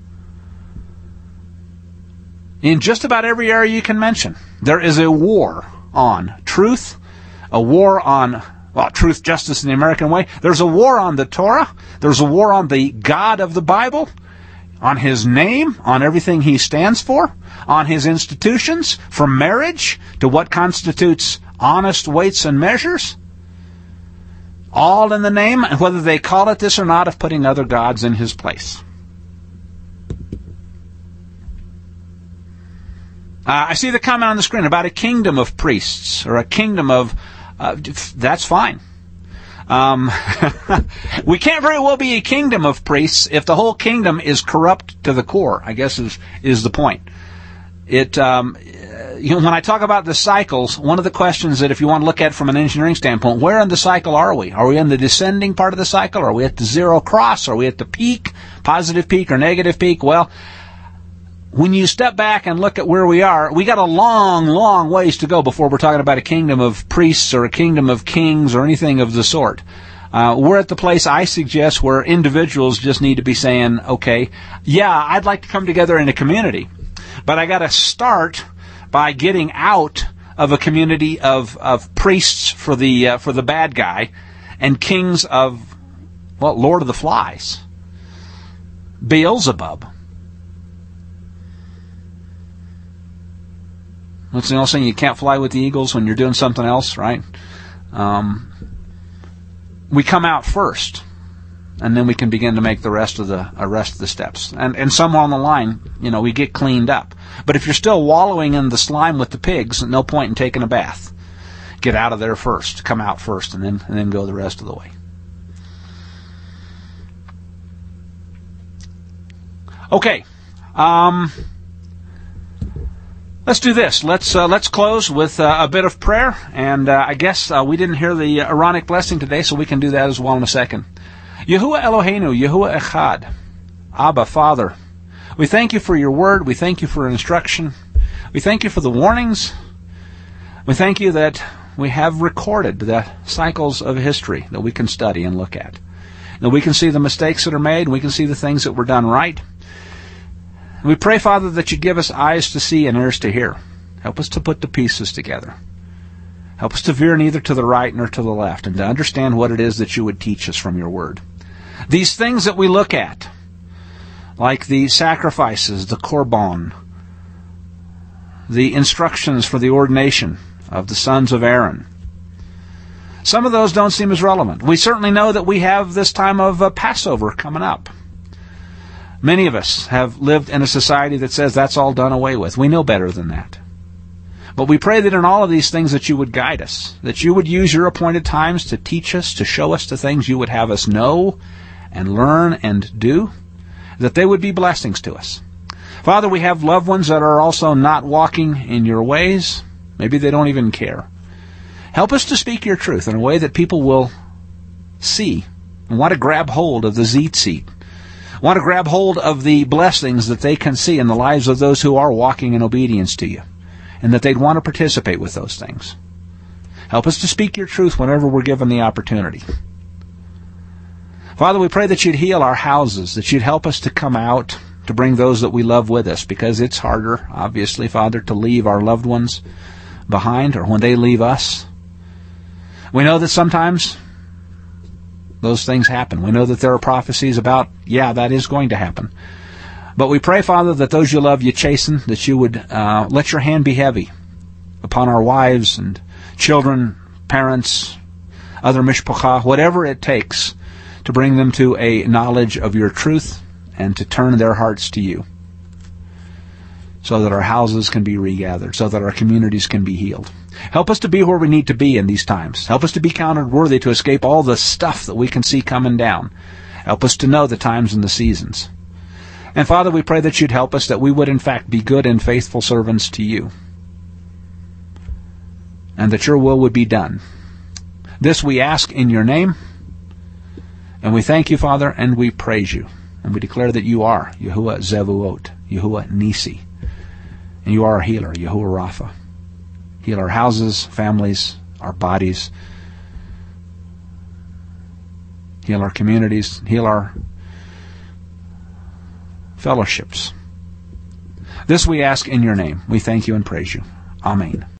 In just about every area you can mention, there is a war on truth, a war on, well, truth, justice, and the American way. There's a war on the Torah. There's a war on the God of the Bible, on His name, on everything He stands for, on His institutions, from marriage to what constitutes honest weights and measures. All in the name, and whether they call it this or not, of putting other gods in His place. Uh, I see the comment on the screen about a kingdom of priests, or a kingdom of... Uh, that's fine. Um, we can't very well be a kingdom of priests if the whole kingdom is corrupt to the core, I guess is is the point. It, um, you know, when I talk about the cycles, one of the questions that if you want to look at from an engineering standpoint, where in the cycle are we? Are we in the descending part of the cycle? Are we at the zero cross? Are we at the peak, positive peak or negative peak? Well, when you step back and look at where we are, we got a long, long ways to go before we're talking about a kingdom of priests or a kingdom of kings or anything of the sort. Uh, we're at the place, I suggest, where individuals just need to be saying, okay, yeah, I'd like to come together in a community, but I got to start by getting out of a community of, of priests for the uh, for the bad guy and kings of, well, Lord of the Flies, Beelzebub. What's the old saying? You can't fly with the eagles when you're doing something else, right? Um, we come out first, and then we can begin to make the rest of the uh, rest of the steps. And and somewhere on the line, you know, we get cleaned up. But if you're still wallowing in the slime with the pigs, no point in taking a bath. Get out of there first. Come out first, and then and then go the rest of the way. Okay. Um, Let's do this. Let's uh, let's close with uh, a bit of prayer, and uh, I guess uh, we didn't hear the Aaronic blessing today, so we can do that as well in a second. Yahuwah Eloheinu, Yahuwah Echad, Abba, Father, we thank you for your word. We thank you for instruction. We thank you for the warnings. We thank you that we have recorded the cycles of history that we can study and look at. That we can see the mistakes that are made. We can see the things that were done right. We pray, Father, that you give us eyes to see and ears to hear. Help us to put the pieces together. Help us to veer neither to the right nor to the left, and to understand what it is that you would teach us from your word. These things that we look at, like the sacrifices, the korban, the instructions for the ordination of the sons of Aaron, some of those don't seem as relevant. We certainly know that we have this time of uh, Passover coming up. Many of us have lived in a society that says that's all done away with. We know better than that. But we pray that in all of these things that you would guide us, that you would use your appointed times to teach us, to show us the things you would have us know and learn and do, that they would be blessings to us. Father, we have loved ones that are also not walking in your ways. Maybe they don't even care. Help us to speak your truth in a way that people will see and want to grab hold of the Zitzit, want to grab hold of the blessings that they can see in the lives of those who are walking in obedience to you, and that they'd want to participate with those things. Help us to speak your truth whenever we're given the opportunity. Father, we pray that you'd heal our houses, that you'd help us to come out, to bring those that we love with us, because it's harder, obviously, Father, to leave our loved ones behind, or when they leave us. We know that sometimes those things happen. We know that there are prophecies about, yeah, that is going to happen. But we pray, Father, that those you love you chasten, that you would uh, let your hand be heavy upon our wives and children, parents, other mishpachah, whatever it takes to bring them to a knowledge of your truth and to turn their hearts to you, so that our houses can be regathered, so that our communities can be healed. Help us to be where we need to be in these times. Help us to be counted worthy to escape all the stuff that we can see coming down. Help us to know the times and the seasons. And Father, we pray that you'd help us, that we would in fact be good and faithful servants to you, and that your will would be done. This we ask in your name, and we thank you, Father, and we praise you. And we declare that you are Yahuwah Zevuot, Yahuwah Nisi, and you are our healer, Yahuwah Rapha. Heal our houses, families, our bodies. Heal our communities. Heal our fellowships. This we ask in your name. We thank you and praise you. Amen.